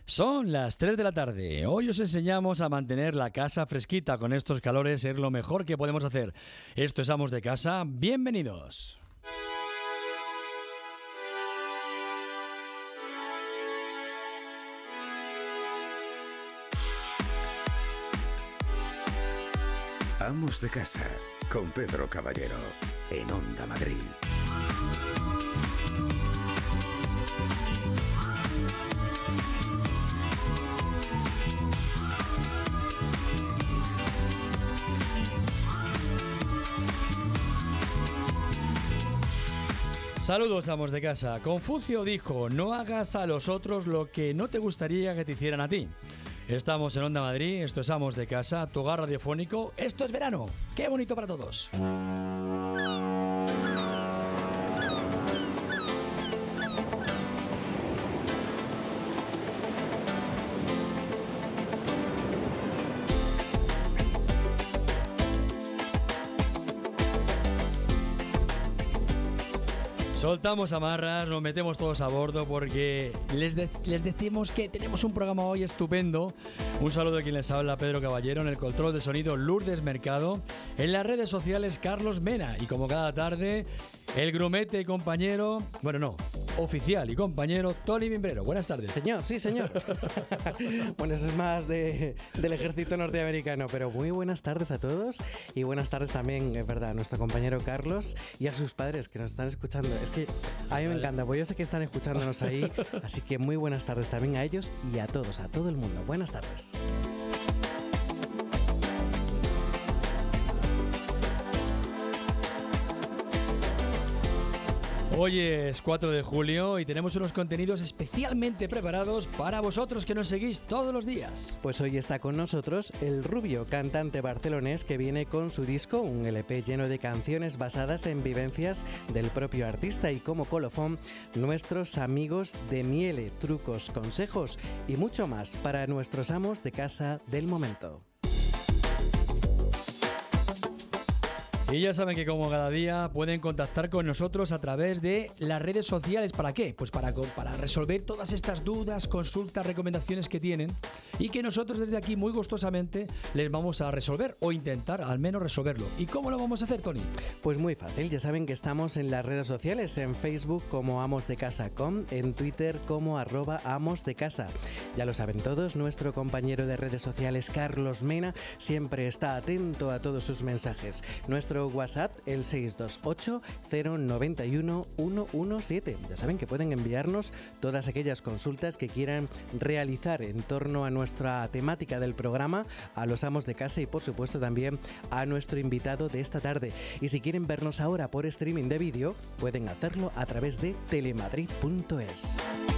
Son las 3 de la tarde. Hoy os enseñamos a mantener la casa fresquita. Con estos calores es lo mejor que podemos hacer. Esto es Amos de Casa. Bienvenidos. Amos de Casa, con Pedro Caballero, en Onda Madrid. Saludos, Amos de Casa. Confucio dijo: no hagas a los otros lo que no te gustaría que te hicieran a ti. Estamos en Onda Madrid, esto es Amos de Casa, tu hogar radiofónico. Esto es verano. ¡Qué bonito para todos! Soltamos amarras, nos metemos todos a bordo porque les decimos que tenemos un programa hoy estupendo. Un saludo a quien les habla, Pedro Caballero, en el control de sonido Lourdes Mercado, en las redes sociales Carlos Mena y como cada tarde el grumete y compañero, oficial y compañero Tony Mimbrero. Buenas tardes. Señor, sí señor. Bueno, eso es más del ejército norteamericano, pero muy buenas tardes a todos y buenas tardes también, es verdad, a nuestro compañero Carlos y a sus padres que nos están escuchando. Es que a mí me encanta, pues yo sé que están escuchándonos ahí, así que muy buenas tardes también a ellos y a todos, a todo el mundo. Buenas tardes. Hoy es 4 de julio y tenemos unos contenidos especialmente preparados para vosotros que nos seguís todos los días. Pues hoy está con nosotros el Rubio, cantante barcelonés que viene con su disco, un LP lleno de canciones basadas en vivencias del propio artista, y como colofón, nuestros amigos de Miele, trucos, consejos y mucho más para nuestros amos de casa del momento. Y ya saben que como cada día pueden contactar con nosotros a través de las redes sociales. ¿Para qué? Pues para resolver todas estas dudas, consultas, recomendaciones que tienen y que nosotros desde aquí muy gustosamente les vamos a resolver o intentar al menos resolverlo. ¿Y cómo lo vamos a hacer, Tony? Pues muy fácil, ya saben que estamos en las redes sociales, en Facebook como amosdecasa.com, en Twitter como @amosdecasa. Ya lo saben todos, nuestro compañero de redes sociales Carlos Mena siempre está atento a todos sus mensajes. Nuestro WhatsApp, el 628 091 117. Ya saben que pueden enviarnos todas aquellas consultas que quieran realizar en torno a nuestra temática del programa, a los amos de casa y por supuesto también a nuestro invitado de esta tarde. Y si quieren vernos ahora por streaming de vídeo, pueden hacerlo a través de telemadrid.es.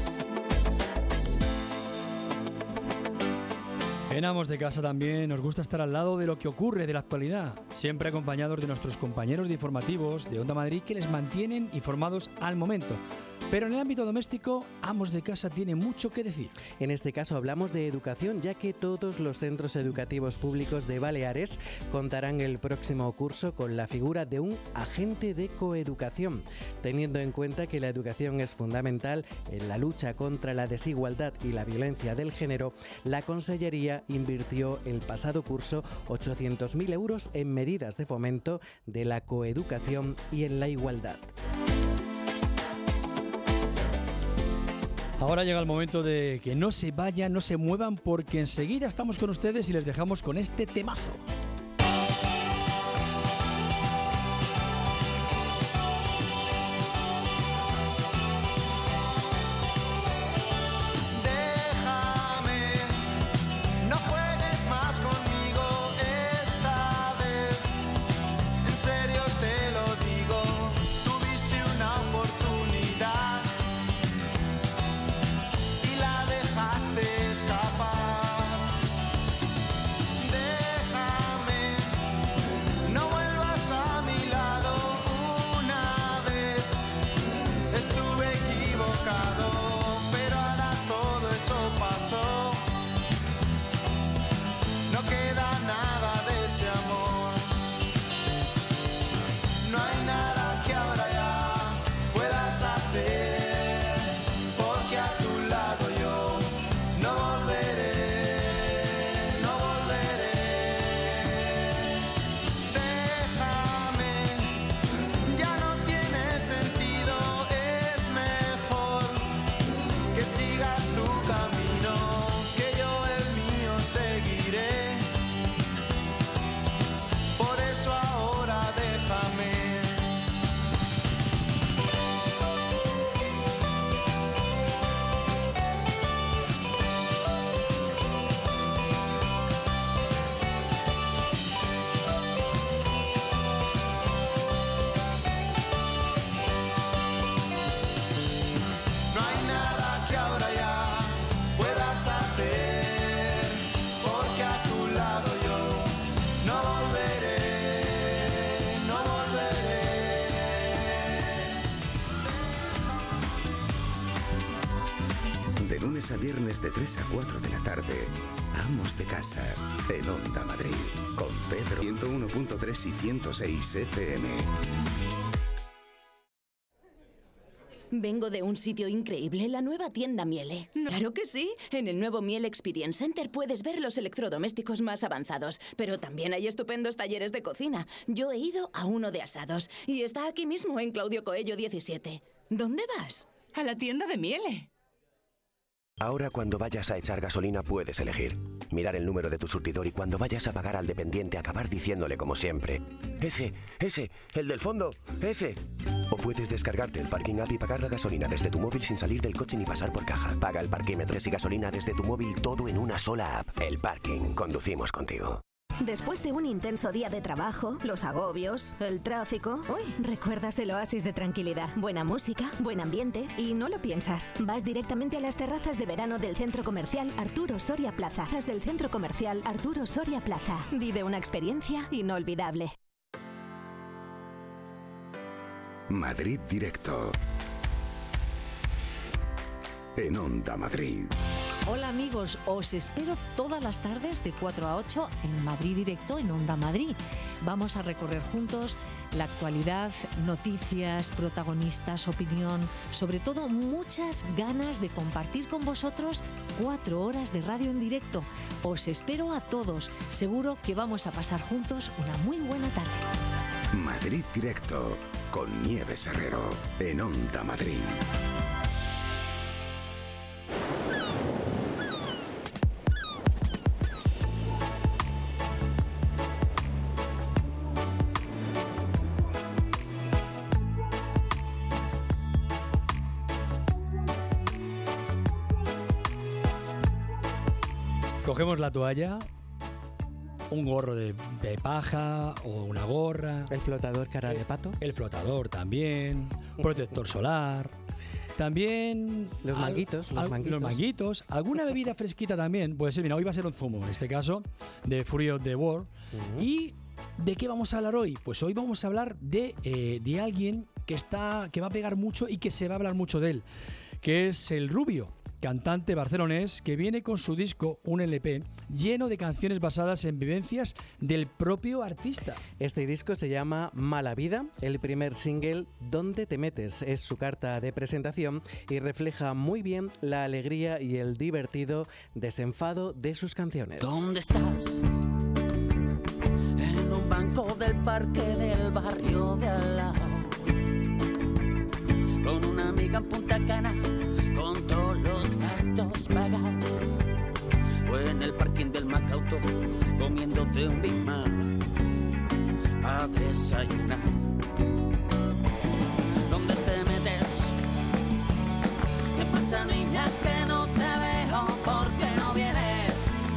En Amos de Casa también nos gusta estar al lado de lo que ocurre, de la actualidad, siempre acompañados de nuestros compañeros de informativos de Onda Madrid que les mantienen informados al momento. Pero en el ámbito doméstico, Amos de Casa tiene mucho que decir. En este caso hablamos de educación, ya que todos los centros educativos públicos de Baleares contarán el próximo curso con la figura de un agente de coeducación. Teniendo en cuenta que la educación es fundamental en la lucha contra la desigualdad y la violencia del género, la Consellería invirtió el pasado curso 800.000 euros en medidas de fomento de la coeducación y en la igualdad. Ahora llega el momento de que no se vayan, no se muevan, porque enseguida estamos con ustedes y les dejamos con este temazo. Escapar. Déjame lunes a viernes de 3 a 4 de la tarde. Amos de Casa, en Onda Madrid, con Pedro 101.3 y 106 FM. Vengo de un sitio increíble, la nueva tienda Miele. Claro que sí. En el nuevo Miele Experience Center puedes ver los electrodomésticos más avanzados, pero también hay estupendos talleres de cocina. Yo he ido a uno de asados y está aquí mismo en Claudio Coello 17. ¿Dónde vas? A la tienda de Miele. Ahora cuando vayas a echar gasolina puedes elegir. Mirar el número de tu surtidor y cuando vayas a pagar al dependiente acabar diciéndole como siempre: ese, el del fondo, ese. O puedes descargarte el Parking App y pagar la gasolina desde tu móvil sin salir del coche ni pasar por caja. Paga el parquímetro y gasolina desde tu móvil, todo en una sola app. El Parking, conducimos contigo. Después de un intenso día de trabajo, los agobios, el tráfico, recuerdas el oasis de tranquilidad, buena música, buen ambiente y no lo piensas. Vas directamente a las terrazas de verano del Centro Comercial Arturo Soria Plaza. Terrazas del Centro Comercial Arturo Soria Plaza. Vive una experiencia inolvidable. Madrid Directo. En Onda Madrid. Hola amigos, os espero todas las tardes de 4 a 8 en Madrid Directo en Onda Madrid. Vamos a recorrer juntos la actualidad, noticias, protagonistas, opinión, sobre todo muchas ganas de compartir con vosotros 4 horas de radio en directo. Os espero a todos, seguro que vamos a pasar juntos una muy buena tarde. Madrid Directo con Nieves Herrero en Onda Madrid. Cogemos la toalla, un gorro de paja o una gorra. El flotador cara de pato. El flotador también, protector solar. También los manguitos. Los manguitos. Alguna bebida fresquita también. Puede ser, mira, hoy va a ser un zumo, en este caso, de Fury of the World. ¿Y de qué vamos a hablar hoy? Pues hoy vamos a hablar de alguien que va a pegar mucho y que se va a hablar mucho de él, que es el Rubio, cantante barcelonés que viene con su disco, un LP, lleno de canciones basadas en vivencias del propio artista. Este disco se llama Mala Vida. El primer single, ¿Dónde te metes?, es su carta de presentación y refleja muy bien la alegría y el divertido desenfado de sus canciones. ¿Dónde estás? En un banco del parque del barrio de al lado, con una amiga en Punta Cana, con todos los gastos pagados, o en el parking del Macauto, comiéndote un Big Mac a desayunar. ¿Dónde te metes? ¿Qué pasa, niña, que no te dejo? ¿Por qué no vienes?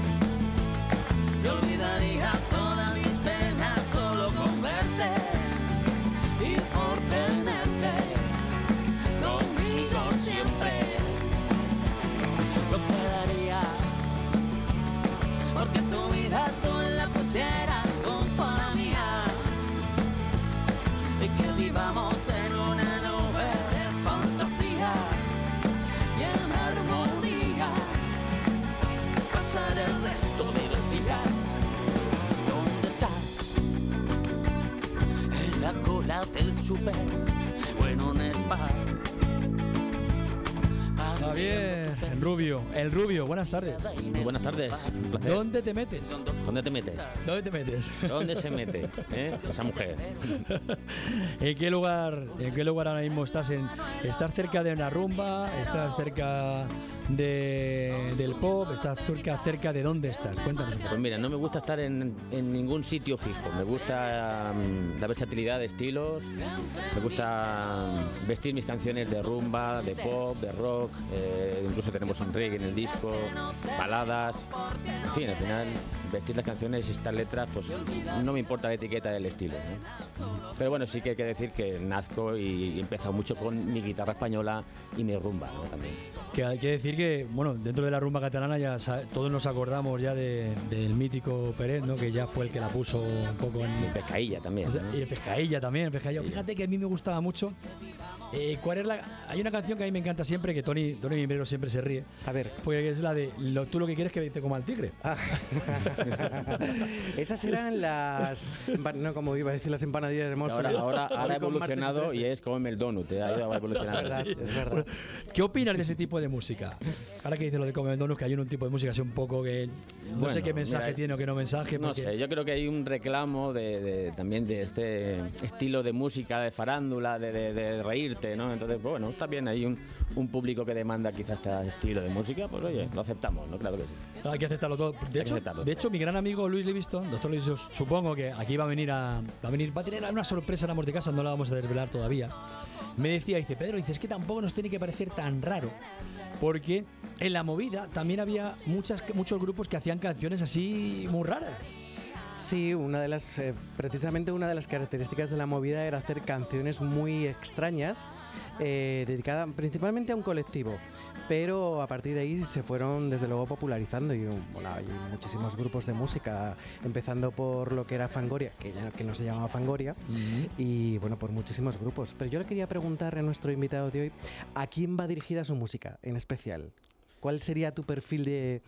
Yo olvidaría todas mis penas solo con verte y por tenerte conmigo siempre. Lo que daría porque tu vida tú la pusieras junto a la mía y que vivamos en una nube de fantasía y en armonía, pasar el resto de los días. ¿Dónde estás? En la cola del súper o en un spa. Javier, el Rubio, buenas tardes. Muy buenas tardes, un placer. ¿Dónde te metes? ¿Dónde te metes? ¿Dónde te metes? ¿Dónde se mete esa mujer? ¿En qué lugar ahora mismo estás? ¿Estás cerca de una rumba? ¿Estás cerca del pop? ¿Estás cerca de dónde estás? Cuéntanos un poco. Pues mira, no me gusta estar en ningún sitio fijo. Me gusta la versatilidad de estilos. Me gusta vestir mis canciones de rumba, de pop, de rock. Incluso tenemos un reggae en el disco, baladas. En fin, al final, vestir las canciones y estas letras, pues no me importa la etiqueta del estilo, ¿no? Pero bueno, sí que hay que decir que nazco y he empezado mucho con mi guitarra española y mi rumba, ¿no? También. Que hay que decir que, bueno, dentro de la rumba catalana ya todos nos acordamos ya del mítico Peret, ¿no? Que ya fue el que la puso un poco en... Y Pescailla también, ¿no? Y Pescailla también, Pescailla. Fíjate que a mí me gustaba mucho ¿Cuál es hay una canción que a mí me encanta siempre, que Tony Mimbrero siempre se ríe. A ver. Porque es la de tú lo que quieres es que te coma el tigre. Esas eran las... No, como iba a decir, las empanadillas de Móstoles. Ahora ha evolucionado y es como el donut. Ha ido evolucionando. Es verdad. ¿Qué opinas de ese tipo de música? Ahora que dices lo de comer el donut, que hay un tipo de música así un poco que... No sé qué mensaje tiene o qué no mensaje. No sé, yo creo que hay un reclamo también de este estilo de música, de farándula, de reírte, ¿no? Entonces, bueno, está bien, hay un público que demanda quizás este estilo de música, pues oye, lo aceptamos, ¿no? Claro que sí. Hay que aceptarlo todo. De hecho, mi gran amigo Luis Livingston, doctor Luis, supongo que aquí va a tener una sorpresa en Amos de Casa, no la vamos a desvelar todavía. Me decía, dice, Pedro, dice, es que tampoco nos tiene que parecer tan raro, porque en la movida también había muchos grupos que hacían canciones así muy raras. Sí, precisamente una de las características de la movida era hacer canciones muy extrañas, dedicadas principalmente a un colectivo, pero a partir de ahí se fueron desde luego popularizando y hay muchísimos grupos de música, empezando por lo que era Fangoria, que no se llamaba Fangoria, y bueno, por muchísimos grupos. Pero yo le quería preguntar a nuestro invitado de hoy, ¿a quién va dirigida su música en especial? ¿Cuál sería tu perfil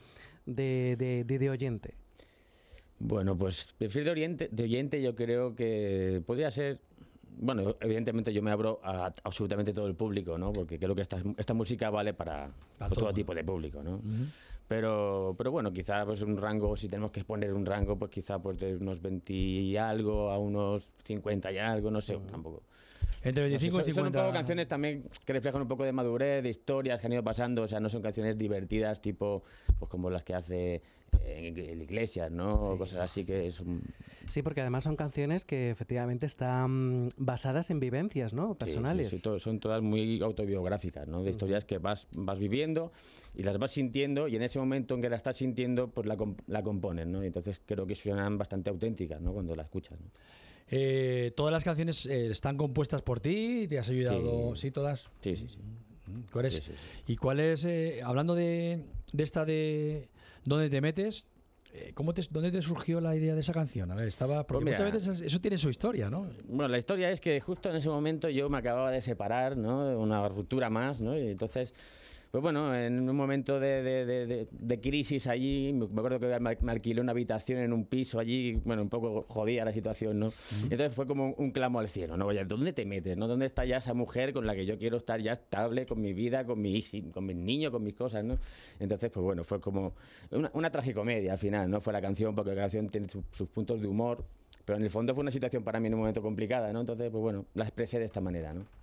de oyente? Bueno, pues perfil de oyente yo creo que podría ser... Bueno, evidentemente yo me abro a absolutamente todo el público, ¿no? Porque creo que esta música vale para todo tipo de público, ¿no? Pero bueno, quizá pues un rango, si tenemos que poner un rango, pues quizá pues de unos 20 y algo a unos 50 y algo, no sé, tampoco. Entre 25 y 50. Son un poco canciones también que reflejan un poco de madurez, de historias que han ido pasando, o sea, no son canciones divertidas tipo pues como las que hace en Iglesias, ¿no? Sí, o cosas así que son... Sí, porque además son canciones que efectivamente están basadas en vivencias, ¿no? Personales. Sí, son todas muy autobiográficas, ¿no? De historias que vas viviendo y las vas sintiendo, y en ese momento en que la estás sintiendo, pues la compones, ¿no? Y entonces creo que suenan bastante auténticas, ¿no? Cuando la escuchas, ¿no? ¿Todas las canciones están compuestas por ti? ¿Te has ayudado? ¿Sí, todas? Sí. ¿Cuál es? Sí. ¿Y cuál es, hablando de esta de ¿Dónde te metes? ¿Dónde te surgió la idea de esa canción? A ver, porque muchas veces eso tiene su historia, ¿no? Bueno, la historia es que justo en ese momento yo me acababa de separar, ¿no? Una ruptura más, ¿no? Y entonces... Pues bueno, en un momento de crisis allí, me acuerdo que me alquilé una habitación en un piso allí, bueno, un poco jodida la situación, ¿no? Entonces fue como un clamo al cielo, ¿no? Oye, ¿dónde te metes, no? ¿Dónde está ya esa mujer con la que yo quiero estar ya estable, con mi vida, con mis niños, con mis cosas, ¿no? Entonces, pues bueno, fue como una tragicomedia al final, ¿no? Fue la canción, porque la canción tiene sus puntos de humor, pero en el fondo fue una situación para mí en un momento complicada, ¿no? Entonces, pues bueno, la expresé de esta manera, ¿no?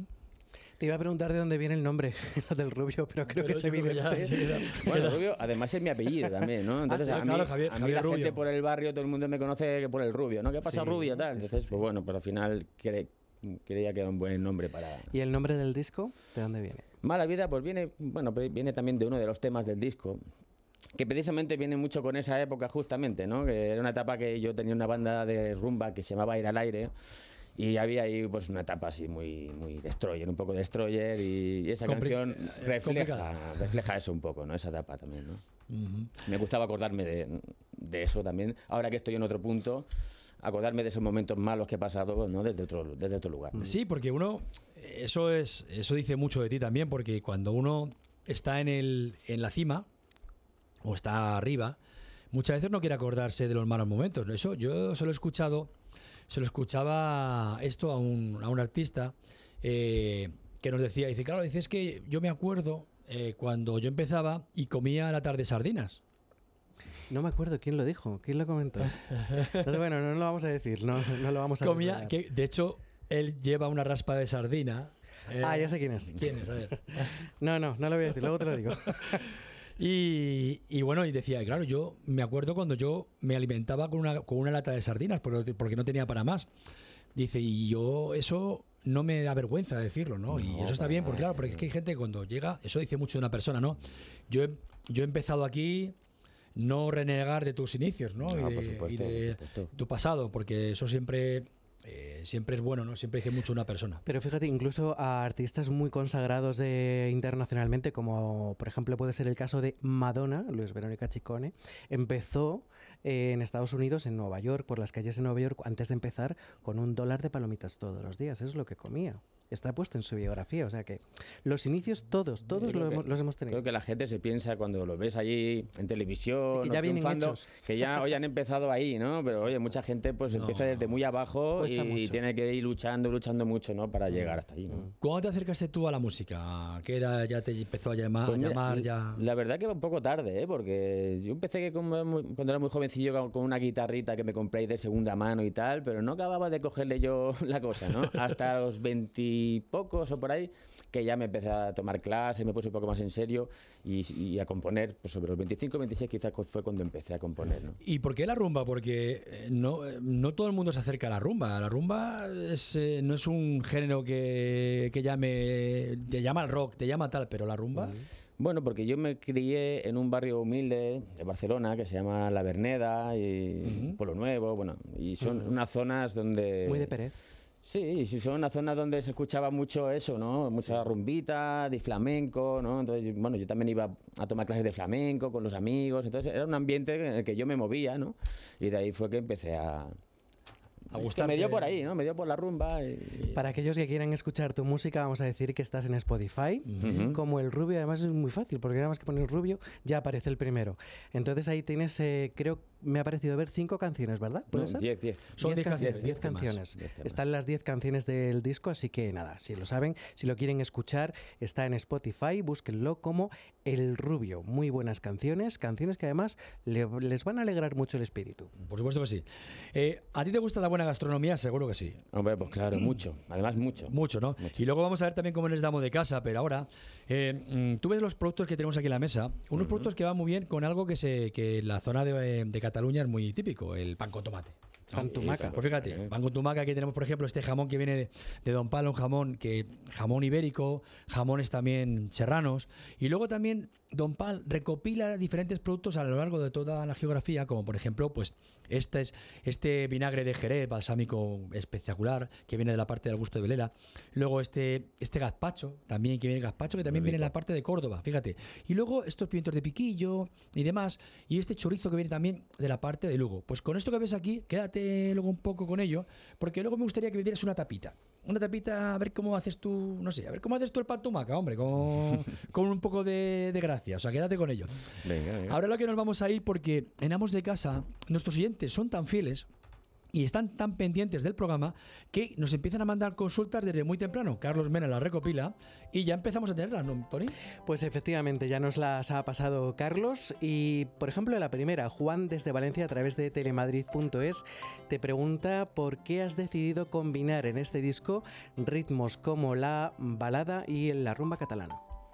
Te iba a preguntar de dónde viene el nombre del Rubio, pero creo que es evidente. Bueno, Rubio, además es mi apellido también, ¿no? Entonces, a mí la Rubio. gente por el barrio, todo el mundo me conoce por el Rubio, ¿no? ¿Qué pasa, Rubio? Tal. Entonces, pues bueno, pero al final creía que era un buen nombre para... ¿Y el nombre del disco? ¿De dónde viene? Mala Vida, pues viene también de uno de los temas del disco, que precisamente viene mucho con esa época justamente, ¿no? Que era una etapa que yo tenía una banda de rumba que se llamaba Ir al Aire. Y había ahí pues una etapa así muy destroyer, un poco destroyer, y esa canción refleja eso un poco, ¿no? Esa etapa también, ¿no? Me gustaba acordarme de eso también. Ahora que estoy en otro punto, acordarme de esos momentos malos que he pasado, ¿no? Desde otro lugar. Sí, porque eso dice mucho de ti también, porque cuando uno está en la cima o está arriba, muchas veces no quiere acordarse de los malos momentos. Eso yo se lo escuchaba esto a un artista que nos decía, dice, claro, dice, es que yo me acuerdo cuando yo empezaba y comía a la tarde sardinas. No me acuerdo quién lo dijo, quién lo comentó. Bueno, no lo vamos a decir, no lo vamos a decir. De hecho, él lleva una raspa de sardina. Ya sé quién es. ¿Quién es? A ver. No lo voy a decir, luego te lo digo. Y bueno, y decía, claro, yo me acuerdo cuando yo me alimentaba con una lata de sardinas porque no tenía para más. Dice, y yo eso no me da vergüenza decirlo, ¿no? Y eso está bien, porque claro, porque es que hay gente que cuando llega, eso dice mucho de una persona, ¿no? Yo he empezado aquí, no renegar de tus inicios, ¿no? Y de tu pasado, porque eso siempre es bueno, ¿no? Siempre dice mucho una persona. Pero fíjate, incluso a artistas muy consagrados internacionalmente, como por ejemplo puede ser el caso de Madonna, Luis Verónica Ciccone, empezó en Estados Unidos, en Nueva York, por las calles de Nueva York, antes de empezar, con $1 de palomitas todos los días. Eso es lo que comía. está puesto en su biografía, o sea que los inicios todos los hemos tenido. Creo que la gente se piensa cuando lo ves allí en televisión, sí, que ya vienen hechos, que ya hoy han empezado ahí, ¿no? Pero oye, mucha gente pues empieza desde muy abajo y tiene que ir luchando mucho, ¿no? Para llegar hasta allí, ¿no? ¿Cuándo te acercaste tú a la música? ¿A qué edad ya te empezó a llamar? Pues mira, llamar ya? La verdad que un poco tarde, ¿eh? Porque yo empecé cuando era muy jovencillo con una guitarrita que me compré de segunda mano y tal, pero no acababa de cogerle yo la cosa, ¿no? Hasta los 20 y pocos o por ahí, que ya me empecé a tomar clases, me puse un poco más en serio y a componer, pues sobre los 25, 26 quizás fue cuando empecé a componer, ¿no? ¿Y por qué la rumba? Porque no todo el mundo se acerca a la rumba. La rumba no es un género que te llama al rock, te llama tal, pero la rumba... Bueno, porque yo me crié en un barrio humilde de Barcelona que se llama La Verneda y Pueblo Nuevo, bueno, y son unas zonas donde... Muy de Pérez. Sí, son unas zonas donde se escuchaba mucho eso, ¿no? Mucha rumbita, de flamenco, ¿no? Entonces, bueno, yo también iba a tomar clases de flamenco con los amigos, entonces era un ambiente en el que yo me movía, ¿no? Y de ahí fue que empecé a gustarte. Me dio por ahí, ¿no? Me dio por la rumba. Para aquellos que quieran escuchar tu música, vamos a decir que estás en Spotify. Como El Rubio, además es muy fácil, porque nada más que poner Rubio ya aparece el primero. Entonces ahí tienes, creo, me ha parecido ver 5 canciones, ¿verdad? ¿Puede ser? 10. Son 10 canciones. Están las 10 canciones del disco, así que nada, si lo saben, si lo quieren escuchar, está en Spotify, búsquenlo como El Rubio. Muy buenas canciones que además les van a alegrar mucho el espíritu. Por supuesto que sí. ¿A ti te gusta la buena gastronomía? Seguro que sí. Hombre, pues claro, mucho. Además, mucho. Mucho, ¿no? Mucho. Y luego vamos a ver también cómo les damos de casa, pero ahora, tú ves los productos que tenemos aquí en la mesa, unos productos que van muy bien con algo que la zona de Cataluña es muy típico, el pan con tomate. Pan tumaca. Pues fíjate, pan con tumaca, aquí tenemos por ejemplo este jamón que viene de Don Palo, un jamón ibérico, jamones también serranos, y luego también Don Pal recopila diferentes productos a lo largo de toda la geografía, como por ejemplo pues este vinagre de Jerez balsámico espectacular que viene de la parte del Augusto de Velera, luego este gazpacho también, que viene gazpacho que también viene en la parte de Córdoba, fíjate, y luego estos pimientos de piquillo y demás, y este chorizo que viene también de la parte de Lugo. Pues con esto que ves aquí, quédate luego un poco con ello, porque luego me gustaría que me dieras una tapita, a ver cómo haces tú, no sé, a ver cómo haces tú el pan tumaca, hombre, con un poco de gracia, o sea, quédate con ello. Venga. Ahora lo que nos vamos a ir, porque en Amos de Casa nuestros oyentes son tan fieles y están tan pendientes del programa que nos empiezan a mandar consultas desde muy temprano. Carlos Mena las recopila y ya empezamos a tenerlas, ¿no, Tony? Pues efectivamente, ya nos las ha pasado Carlos y, por ejemplo, la primera, Juan desde Valencia a través de telemadrid.es te pregunta por qué has decidido combinar en este disco ritmos como la balada y la rumba catalana.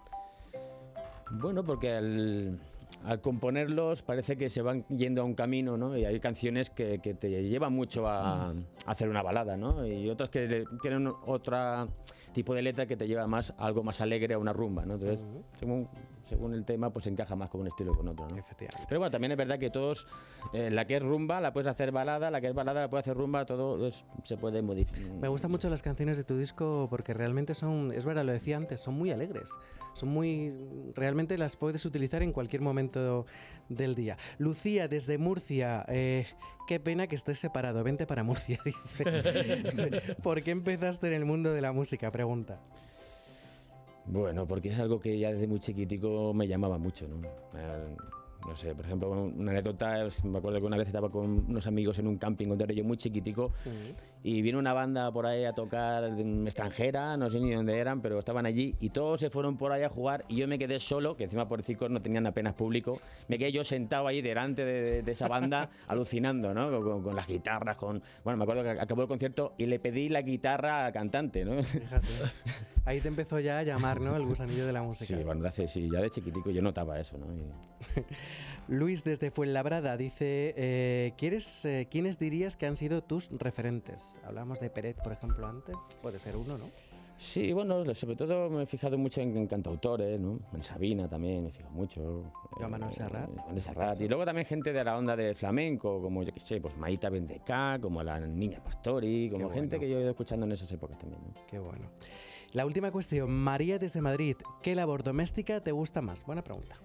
Bueno, porque al componerlos parece que se van yendo a un camino, ¿no? Y hay canciones que te llevan mucho a hacer una balada, ¿no? Y otras que tienen otro tipo de letra que te lleva más a algo más alegre, a una rumba, ¿no? Entonces, según el tema, pues encaja más con un estilo que con otro, ¿no? Efectivamente. Pero bueno, también es verdad que todos, la que es rumba la puedes hacer balada, la que es balada la puedes hacer rumba, todo se puede modificar. Me gustan mucho las canciones de tu disco porque realmente son, es verdad, lo decía antes, son muy alegres, realmente las puedes utilizar en cualquier momento del día. Lucía desde Murcia, qué pena que estés separado, vente para Murcia, dice. ¿Por qué empezaste en el mundo de la música? Pregunta. Bueno, porque es algo que ya desde muy chiquitico me llamaba mucho, ¿no? No sé, por ejemplo, una anécdota, me acuerdo que una vez estaba con unos amigos en un camping cuando era yo muy chiquitico y vino una banda por ahí a tocar extranjera, no sé ni dónde eran, pero estaban allí y todos se fueron por ahí a jugar y yo me quedé solo, que encima por Cicos no tenían apenas público, me quedé yo sentado ahí delante de esa banda alucinando, ¿no? Con las guitarras, Bueno, me acuerdo que acabó el concierto y le pedí la guitarra al cantante, ¿no? Fíjate. Ahí te empezó ya a llamar, ¿no? El gusanillo de la música. Sí, bueno, ya de chiquitico yo notaba eso, ¿no? Luis desde Fuenlabrada dice, ¿quiénes dirías que han sido tus referentes? Hablamos de Peret, por ejemplo, antes, puede ser uno, ¿no? Sí, bueno, sobre todo me he fijado mucho en cantautores, ¿no? En Sabina también me he fijado mucho. Joan Manuel Serrat. Y luego también gente de la onda de flamenco, como yo qué sé, pues Maita Bendecá, como la Niña Pastori, como gente que yo he ido escuchando en esas épocas también, ¿no? Qué bueno. La última cuestión, María desde Madrid, ¿qué labor doméstica te gusta más? Buena pregunta.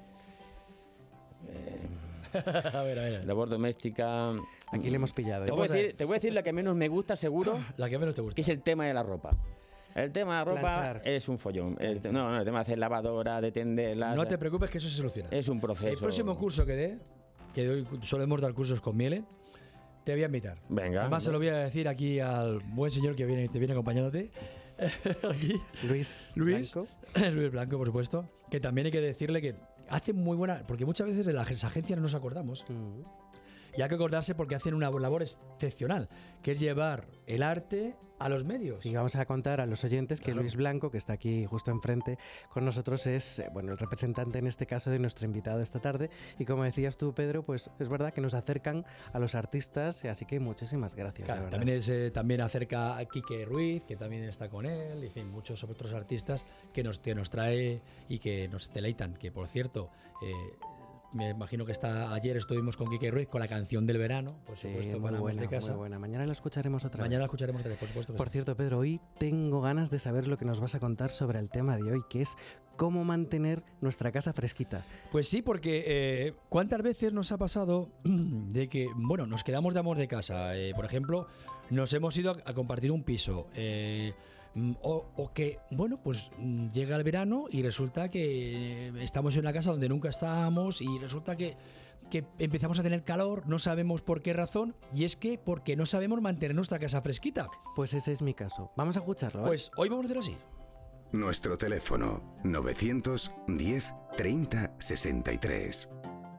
A ver. Labor doméstica. Aquí le hemos pillado. Te voy a decir la que menos me gusta, seguro. La que menos te gusta. Que es el tema de la ropa. El tema de ropa Planchar. es un follón. El tema de hacer lavadora, de tenderlas. No te preocupes que eso se soluciona. Es un proceso. El próximo curso que hoy solemos dar cursos con Miele, te voy a invitar. Venga. Además se lo voy a decir aquí al buen señor que te viene acompañándote. Aquí. Luis Blanco. Luis Blanco, por supuesto. Que también hay que decirle que hace muy buena... Porque muchas veces de las agencias no nos acordamos. Y hay que acordarse porque hacen una labor excepcional, que es llevar el arte a los medios. Sí, vamos a contar a los oyentes que Claro. Luis Blanco, que está aquí justo enfrente con nosotros, es el representante en este caso de nuestro invitado esta tarde. Y como decías tú, Pedro, pues es verdad que nos acercan a los artistas, así que muchísimas gracias. Claro, de verdad. también acerca a Quique Ruiz, que también está con él, en fin, muchos otros artistas que nos trae y que nos deleitan. Que por cierto, me imagino que ayer estuvimos con Quique Ruiz con la canción del verano, por Sí, supuesto, muy para Amos buena, de Casa. muy buena. Mañana la escucharemos otra Mañana la vez. escucharemos otra vez, por supuesto. Que Por sí. cierto, Pedro, hoy tengo ganas de saber lo que nos vas a contar sobre el tema de hoy, que es cómo mantener nuestra casa fresquita. Pues sí, porque ¿cuántas veces nos ha pasado de que, bueno, nos quedamos de amor de casa? Por ejemplo, nos hemos ido a compartir un piso. O que, bueno, pues llega el verano y resulta que estamos en una casa donde nunca estábamos y resulta que empezamos a tener calor, no sabemos por qué razón, y es que porque no sabemos mantener nuestra casa fresquita. Pues ese es mi caso. Vamos a escucharlo, ¿vale? Pues hoy vamos a hacer así. Nuestro teléfono 910 30 63.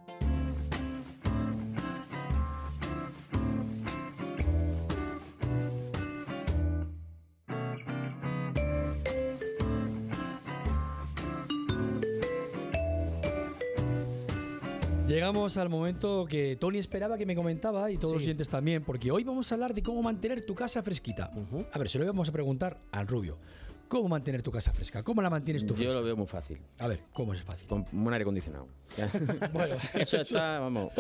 Llegamos al momento que Tony esperaba, que me comentaba, y todos los oyentes también, porque hoy vamos a hablar de cómo mantener tu casa fresquita. A ver, se lo vamos a preguntar al Rubio. ¿Cómo mantener tu casa fresca? ¿Cómo la mantienes tú Yo fresca? lo veo muy fácil. A ver, ¿cómo es fácil? Con un aire acondicionado. Bueno, Eso está, vamos.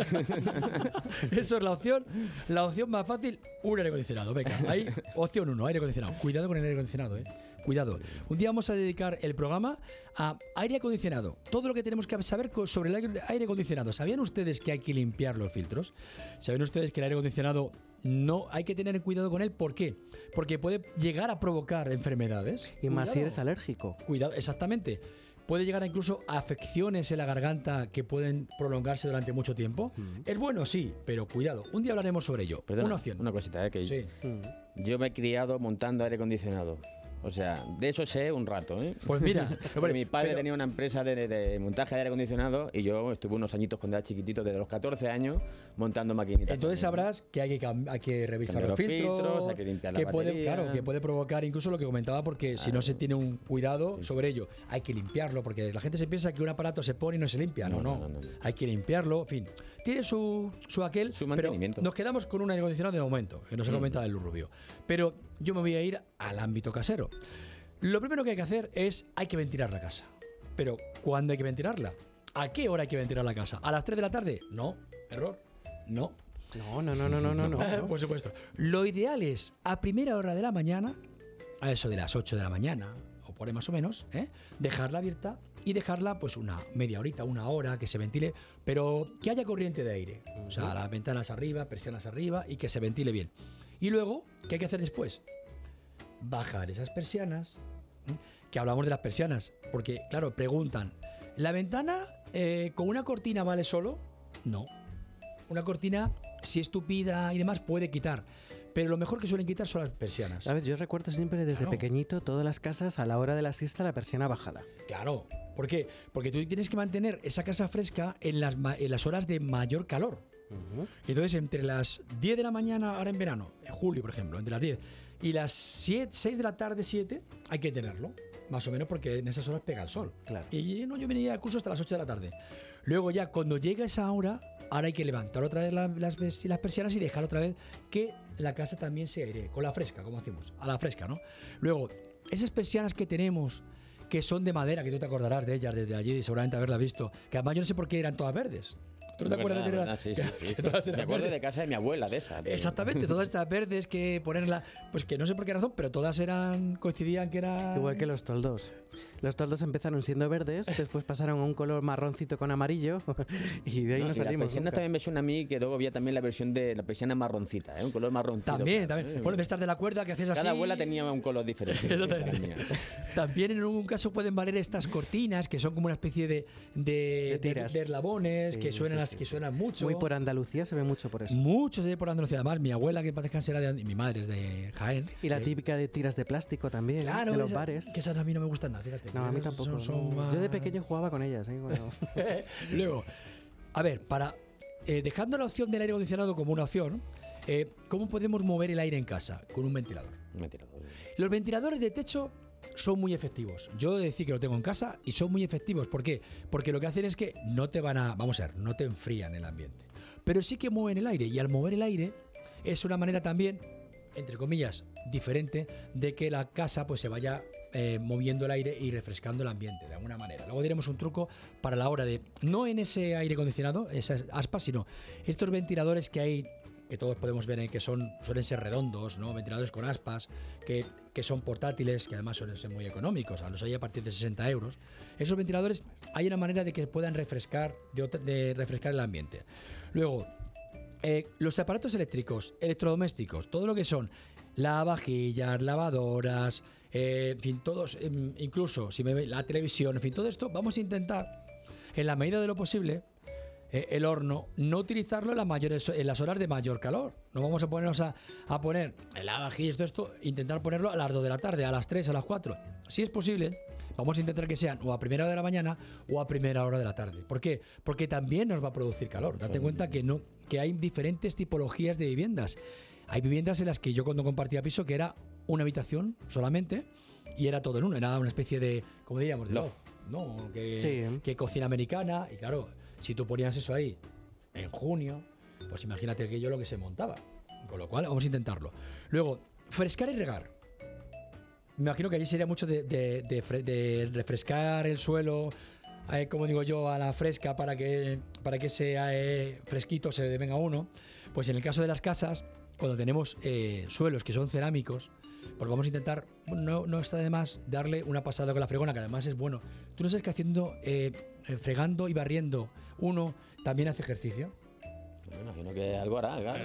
eso es la opción más fácil, un aire acondicionado. Venga, ahí, opción 1, aire acondicionado. Cuidado con el aire acondicionado, Cuidado. Un día vamos a dedicar el programa a aire acondicionado. Todo lo que tenemos que saber sobre el aire acondicionado. ¿Sabían ustedes que hay que limpiar los filtros? ¿Saben ustedes que el aire acondicionado no hay que tener cuidado con él? ¿Por qué? Porque puede llegar a provocar enfermedades. Y más si Cuidado. eres alérgico. Cuidado, exactamente. Puede llegar a incluso a afecciones en la garganta que pueden prolongarse durante mucho tiempo. Es bueno, sí, pero cuidado. Un día hablaremos sobre ello. Perdona, Una opción. una cosita, que Sí. yo me he criado montando aire acondicionado. O sea, de eso sé un rato, Pues mira, Porque hombre, mi padre pero- tenía una empresa de montaje de aire acondicionado y yo estuve unos añitos cuando era chiquitito, desde los 14 años, montando maquinitas. Entonces sabrás que hay que revisar Cambiar los los filtros, filtros, hay que limpiar la que puede, batería. claro, que puede provocar incluso lo que comentaba, porque si no se tiene un cuidado sobre ello, hay que limpiarlo, porque la gente se piensa que un aparato se pone y no se limpia. No. No. Hay que limpiarlo, en fin. Tiene su aquel, Su pero mantenimiento. nos quedamos con un aire acondicionado de momento, que nos ha comentado el Rubio. Pero yo me voy a ir al ámbito casero. Lo primero que hay que hacer es, hay que ventilar la casa. Pero, ¿cuándo hay que ventilarla? ¿A qué hora hay que ventilar la casa? ¿A las 3 de la tarde? No. Error. No. No. Por supuesto. Lo ideal es a primera hora de la mañana, a eso de las 8 de la mañana, o por ahí más o menos, dejarla abierta y dejarla pues una media horita, una hora, que se ventile, pero que haya corriente de aire. O sea, las ventanas arriba, persianas arriba y que se ventile bien. Y luego, ¿qué hay que hacer después? Bajar esas persianas, que hablamos de las persianas, porque claro, preguntan, ¿la ventana con una cortina vale solo? No. Una cortina, si es tupida y demás, puede quitar. Pero lo mejor que suelen quitar son las persianas. ¿Sabes? Yo recuerdo siempre desde Claro. pequeñito todas las casas a la hora de la siesta la persiana bajada. Claro. ¿Por qué? Porque tú tienes que mantener esa casa fresca en las horas de mayor calor. Y entonces, entre las 10 de la mañana, ahora en verano, en julio, por ejemplo, entre las 10 y las 6 de la tarde, 7, hay que tenerlo. Más o menos porque en esas horas pega el sol. Claro. Y no, yo venía al curso hasta las 8 de la tarde. Luego ya, cuando llega esa hora, ahora hay que levantar otra vez las persianas y dejar otra vez que la casa también se airee, con la fresca, como hacemos, a la fresca, ¿no? Luego, esas persianas que tenemos, que son de madera, que tú te acordarás de ellas desde allí, seguramente haberlas visto, que además yo no sé por qué eran todas verdes. ¿Tú no te acuerdas de verdad, sí. Me acuerdo de casa de mi abuela, de esa. Exactamente, todas estas verdes que ponerla, pues que no sé por qué razón, pero todas coincidían que era... Igual que los toldos. Los toldos empezaron siendo verdes, después pasaron a un color marroncito con amarillo y de ahí no salimos. La persiana también me suena a mí que luego había también la versión de la persiana marroncita, un color marroncito. También. Bueno, de estar de la cuerda que haces así... Cada abuela tenía un color diferente. También en algún caso pueden valer estas cortinas que son como una especie de tiras. De eslabones, que suenan mucho. Muy por Andalucía se ve mucho por eso. Mucho se ve por Andalucía. Además, mi abuela, que en paz descanse, era mi madre es de Jaén. Y la típica de tiras de plástico también, claro, de los bares. Que esas a mí no me gustan nada, fíjate. No, a mí tampoco. Yo de pequeño jugaba con ellas. Luego, a ver, dejando la opción del aire acondicionado como una opción, ¿cómo podemos mover el aire en casa? Con un ventilador. Los ventiladores de techo son muy efectivos. Yo he de decir que lo tengo en casa y son muy efectivos. ¿Por qué? Porque lo que hacen es que no te no te enfrían el ambiente. Pero sí que mueven el aire. Y al mover el aire es una manera también, entre comillas, diferente de que la casa pues se vaya moviendo el aire y refrescando el ambiente de alguna manera. Luego diremos un truco para la hora de, no en ese aire acondicionado, esas aspas, sino estos ventiladores que hay, que todos podemos ver que suelen ser redondos, ¿no? Ventiladores con aspas, que son portátiles, que además suelen ser muy económicos, los hay a partir de 60 euros. Esos ventiladores hay una manera de que puedan refrescar el ambiente. Luego, los aparatos eléctricos, electrodomésticos, todo lo que son lavavajillas, lavadoras, en fin, todos, incluso si me ve la televisión, en fin, todo esto, vamos a intentar, en la medida de lo posible, el horno, no utilizarlo en las horas de mayor calor. No vamos a ponernos a poner el lavavajillas, todo esto, intentar ponerlo a las 2 de la tarde, a las 3, a las 4. Si es posible, vamos a intentar que sean o a primera hora de la mañana o a primera hora de la tarde. ¿Por qué? Porque también nos va a producir calor. Date cuenta que hay diferentes tipologías de viviendas. Hay viviendas en las que yo cuando compartía piso que era una habitación solamente y era todo en uno. Era una especie de, ¿cómo diríamos? De loft, ¿no? Que cocina americana. Y claro, si tú ponías eso ahí en junio, pues imagínate que yo lo que se montaba. Con lo cual, vamos a intentarlo. Luego, frescar y regar. Me imagino que allí sería mucho de refrescar el suelo, como digo yo, a la fresca para que ese fresquito se venga uno. Pues en el caso de las casas, cuando tenemos suelos que son cerámicos, pues vamos a intentar, no está de más darle una pasada con la fregona, que además es bueno. Tú no sabes que haciendo, fregando y barriendo uno también hace ejercicio. Me imagino que algo hará, claro.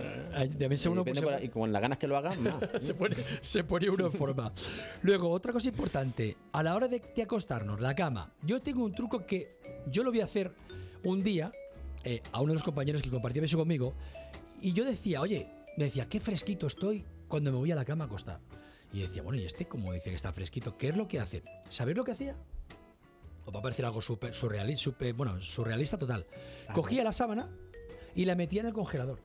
Y con las ganas que lo haga, más. se pone uno en forma. Luego, otra cosa importante, a la hora de acostarnos, la cama. Yo tengo un truco que yo lo voy a hacer un día a uno de los compañeros que compartía piso conmigo, y yo decía, qué fresquito estoy cuando me voy a la cama a acostar. Y decía, bueno, ¿y cómo dice que está fresquito? ¿Qué es lo que hace? ¿Sabéis lo que hacía? Os va a parecer algo súper surrealista total. Cogía la sábana y la metía en el congelador.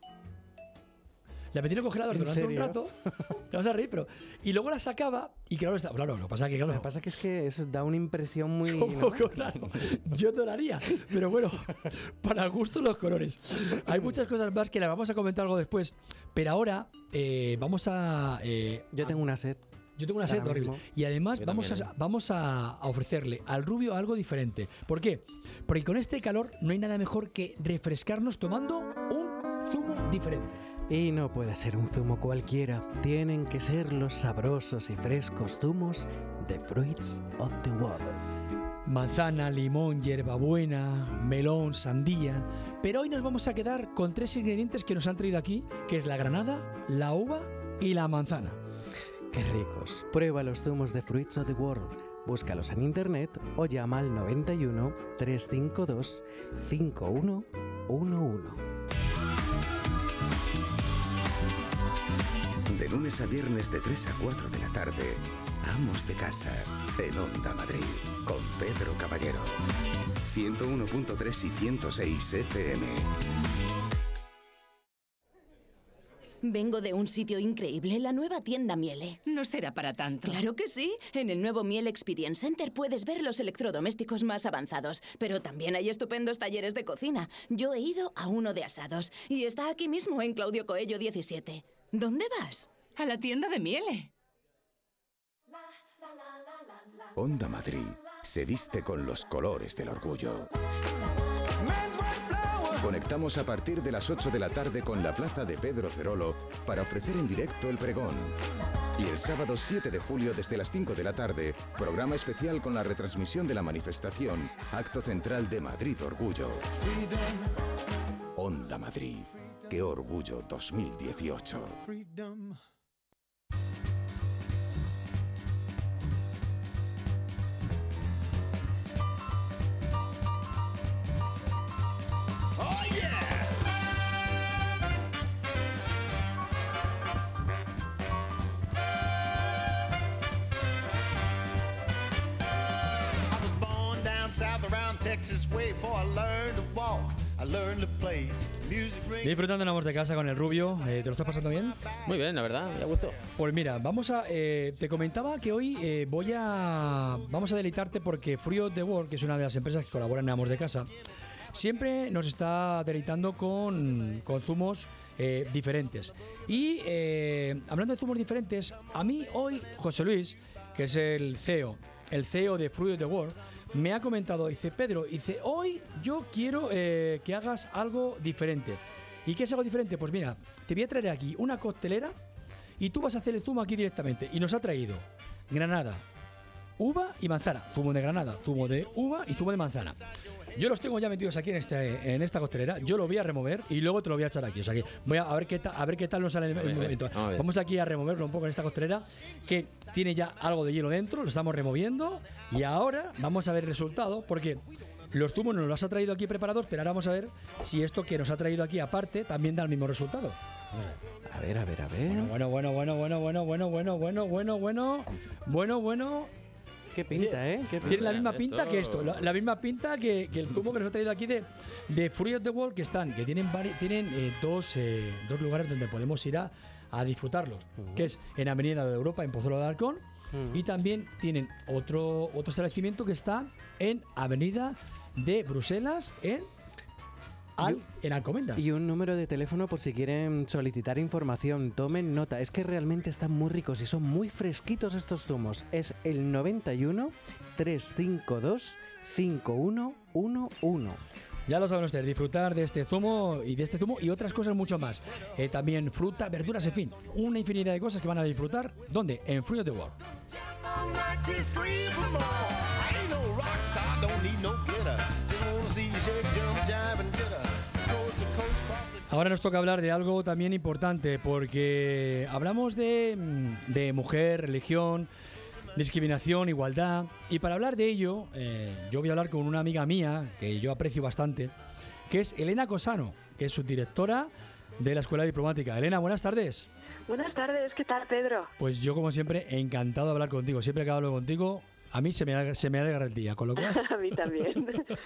La metía en el congelador durante un rato. Te vas a reír, pero... Y luego la sacaba y claro, lo que pasa es que eso da una impresión muy... Un poco raro. Yo no lo haría, pero bueno, para gusto los colores. Hay muchas cosas más que las vamos a comentar algo después, pero ahora vamos a... Yo tengo una sed. Yo tengo una sed horrible. Y además vamos a ofrecerle al rubio algo diferente. ¿Por qué? Porque con este calor no hay nada mejor que refrescarnos tomando un zumo diferente. Y no puede ser un zumo cualquiera. Tienen que ser los sabrosos y frescos zumos de Fruits of the World. Manzana, limón, hierbabuena, melón, sandía. Pero hoy nos vamos a quedar con 3 ingredientes que nos han traído aquí, que es la granada, la uva y la manzana. ¡Qué ricos! Prueba los zumos de Fruits of the World. Búscalos en internet o llama al 91 352 5111. De lunes a viernes de 3 a 4 de la tarde, Amos de Casa, en Onda Madrid, con Pedro Caballero. 101.3 y 106 FM. Vengo de un sitio increíble, la nueva tienda Miele. No será para tanto. Claro que sí. En el nuevo Miele Experience Center puedes ver los electrodomésticos más avanzados, pero también hay estupendos talleres de cocina. Yo he ido a uno de asados y está aquí mismo en Claudio Coello 17. ¿Dónde vas? A la tienda de Miele. Onda Madrid se viste con los colores del orgullo. Conectamos a partir de las 8 de la tarde con la plaza de Pedro Cerolo para ofrecer en directo el pregón. Y el sábado 7 de julio desde las 5 de la tarde, programa especial con la retransmisión de la manifestación, acto central de Madrid Orgullo. Onda Madrid. ¡Qué orgullo 2018! Disfrutando en Amos de Casa con el Rubio. ¿Te lo estás pasando bien? Muy bien, la verdad, me ha gustado. Pues mira, te comentaba que hoy vamos a deleitarte porque Free of the World, que es una de las empresas que colaboran en Amos de Casa, siempre nos está deleitando con zumos diferentes. Y hablando de zumos diferentes, a mí hoy José Luis, que es el CEO de Free of the World, me ha comentado, dice, Pedro, hoy yo quiero que hagas algo diferente. ¿Y qué es algo diferente? Pues mira, te voy a traer aquí una coctelera y tú vas a hacer el zumo aquí directamente. Y nos ha traído granada, uva y manzana. Zumo de granada, zumo de uva y zumo de manzana. Yo los tengo ya metidos aquí en esta costelera. Yo lo voy a remover y luego te lo voy a echar aquí. O sea que voy a ver qué tal nos sale en el momento. Vamos aquí a removerlo un poco en esta costelera que tiene ya algo de hielo dentro. Lo estamos removiendo y ahora vamos a ver el resultado porque los zumos nos los ha traído aquí preparados, pero ahora vamos a ver si esto que nos ha traído aquí aparte también da el mismo resultado. A ver. Bueno. Qué pinta, ¿eh? Qué pinta. Tiene la misma pinta que esto, la misma pinta que el zumo que nos ha traído aquí de Free of the World, que tienen dos lugares donde podemos ir a disfrutarlos, que es en Avenida de Europa, en Pozuelo de Alarcón, y también tienen otro establecimiento que está en Avenida de Bruselas, en Alcobendas. Y un número de teléfono por si quieren solicitar información. Tomen nota. Es que realmente están muy ricos y son muy fresquitos estos zumos. Es el 91 352 5111. Ya lo saben ustedes, disfrutar de este zumo y otras cosas mucho más. También fruta, verduras, en fin, una infinidad de cosas que van a disfrutar. ¿Dónde? En Free of the World. Ahora nos toca hablar de algo también importante porque hablamos de mujer, religión, discriminación, igualdad, y para hablar de ello yo voy a hablar con una amiga mía que yo aprecio bastante, que es Elena Cosano, que es subdirectora de la Escuela Diplomática. Elena, buenas tardes. Buenas tardes, ¿qué tal, Pedro? Pues yo, como siempre, encantado de hablar contigo. Siempre que hablo contigo, a mí se me alegra el día, con lo cual... A mí también.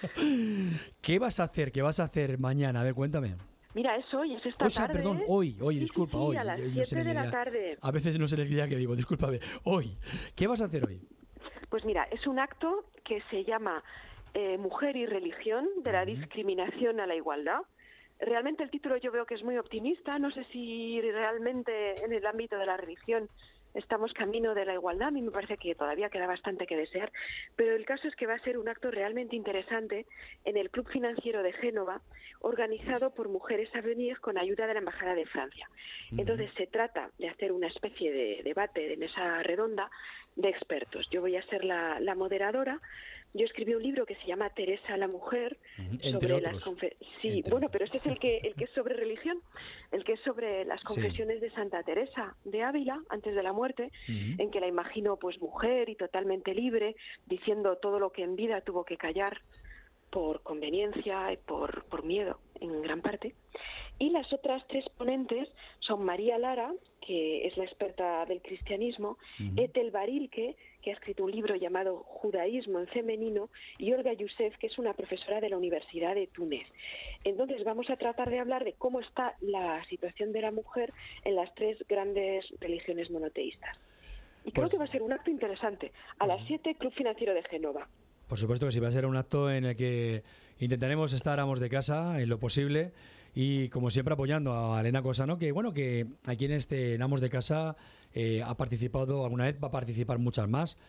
¿Qué vas a hacer? ¿Qué vas a hacer mañana? A ver, cuéntame. Mira, es hoy, es esta tarde. Perdón, hoy, disculpa, hoy. A las 7 de la tarde. A veces no sé el día que vivo, discúlpame. Hoy. ¿Qué vas a hacer hoy? Pues mira, es un acto que se llama Mujer y Religión, de la discriminación a la igualdad. Realmente el título yo veo que es muy optimista. No sé si realmente en el ámbito de la religión estamos camino de la igualdad. A mí me parece que todavía queda bastante que desear, pero el caso es que va a ser un acto realmente interesante en el Club Financiero de Génova, organizado por Mujeres Avenir con ayuda de la Embajada de Francia. Entonces se trata de hacer una especie de debate de mesa redonda de expertos. Yo voy a ser la moderadora. Yo escribí un libro que se llama Teresa la mujer, sobre las bueno, pero este es el que es sobre religión, el que es sobre las confesiones de Santa Teresa de Ávila antes de la muerte, en que la imagino pues mujer y totalmente libre, diciendo todo lo que en vida tuvo que callar por conveniencia y por miedo en gran parte. Y las otras tres ponentes son María Lara, que es la experta del cristianismo, Ethel Barilke, que ha escrito un libro llamado Judaísmo en femenino, y Olga Youssef, que es una profesora de la Universidad de Túnez. Entonces vamos a tratar de hablar de cómo está la situación de la mujer en las tres grandes religiones monoteístas. Y creo que va a ser un acto interesante. A las 7, Club Financiero de Génova. Por supuesto que sí, va a ser un acto en el que intentaremos estar Amos de Casa en lo posible y, como siempre, apoyando a Elena Cosano, que bueno, que aquí en Amos de Casa ha participado alguna vez, va a participar muchas más.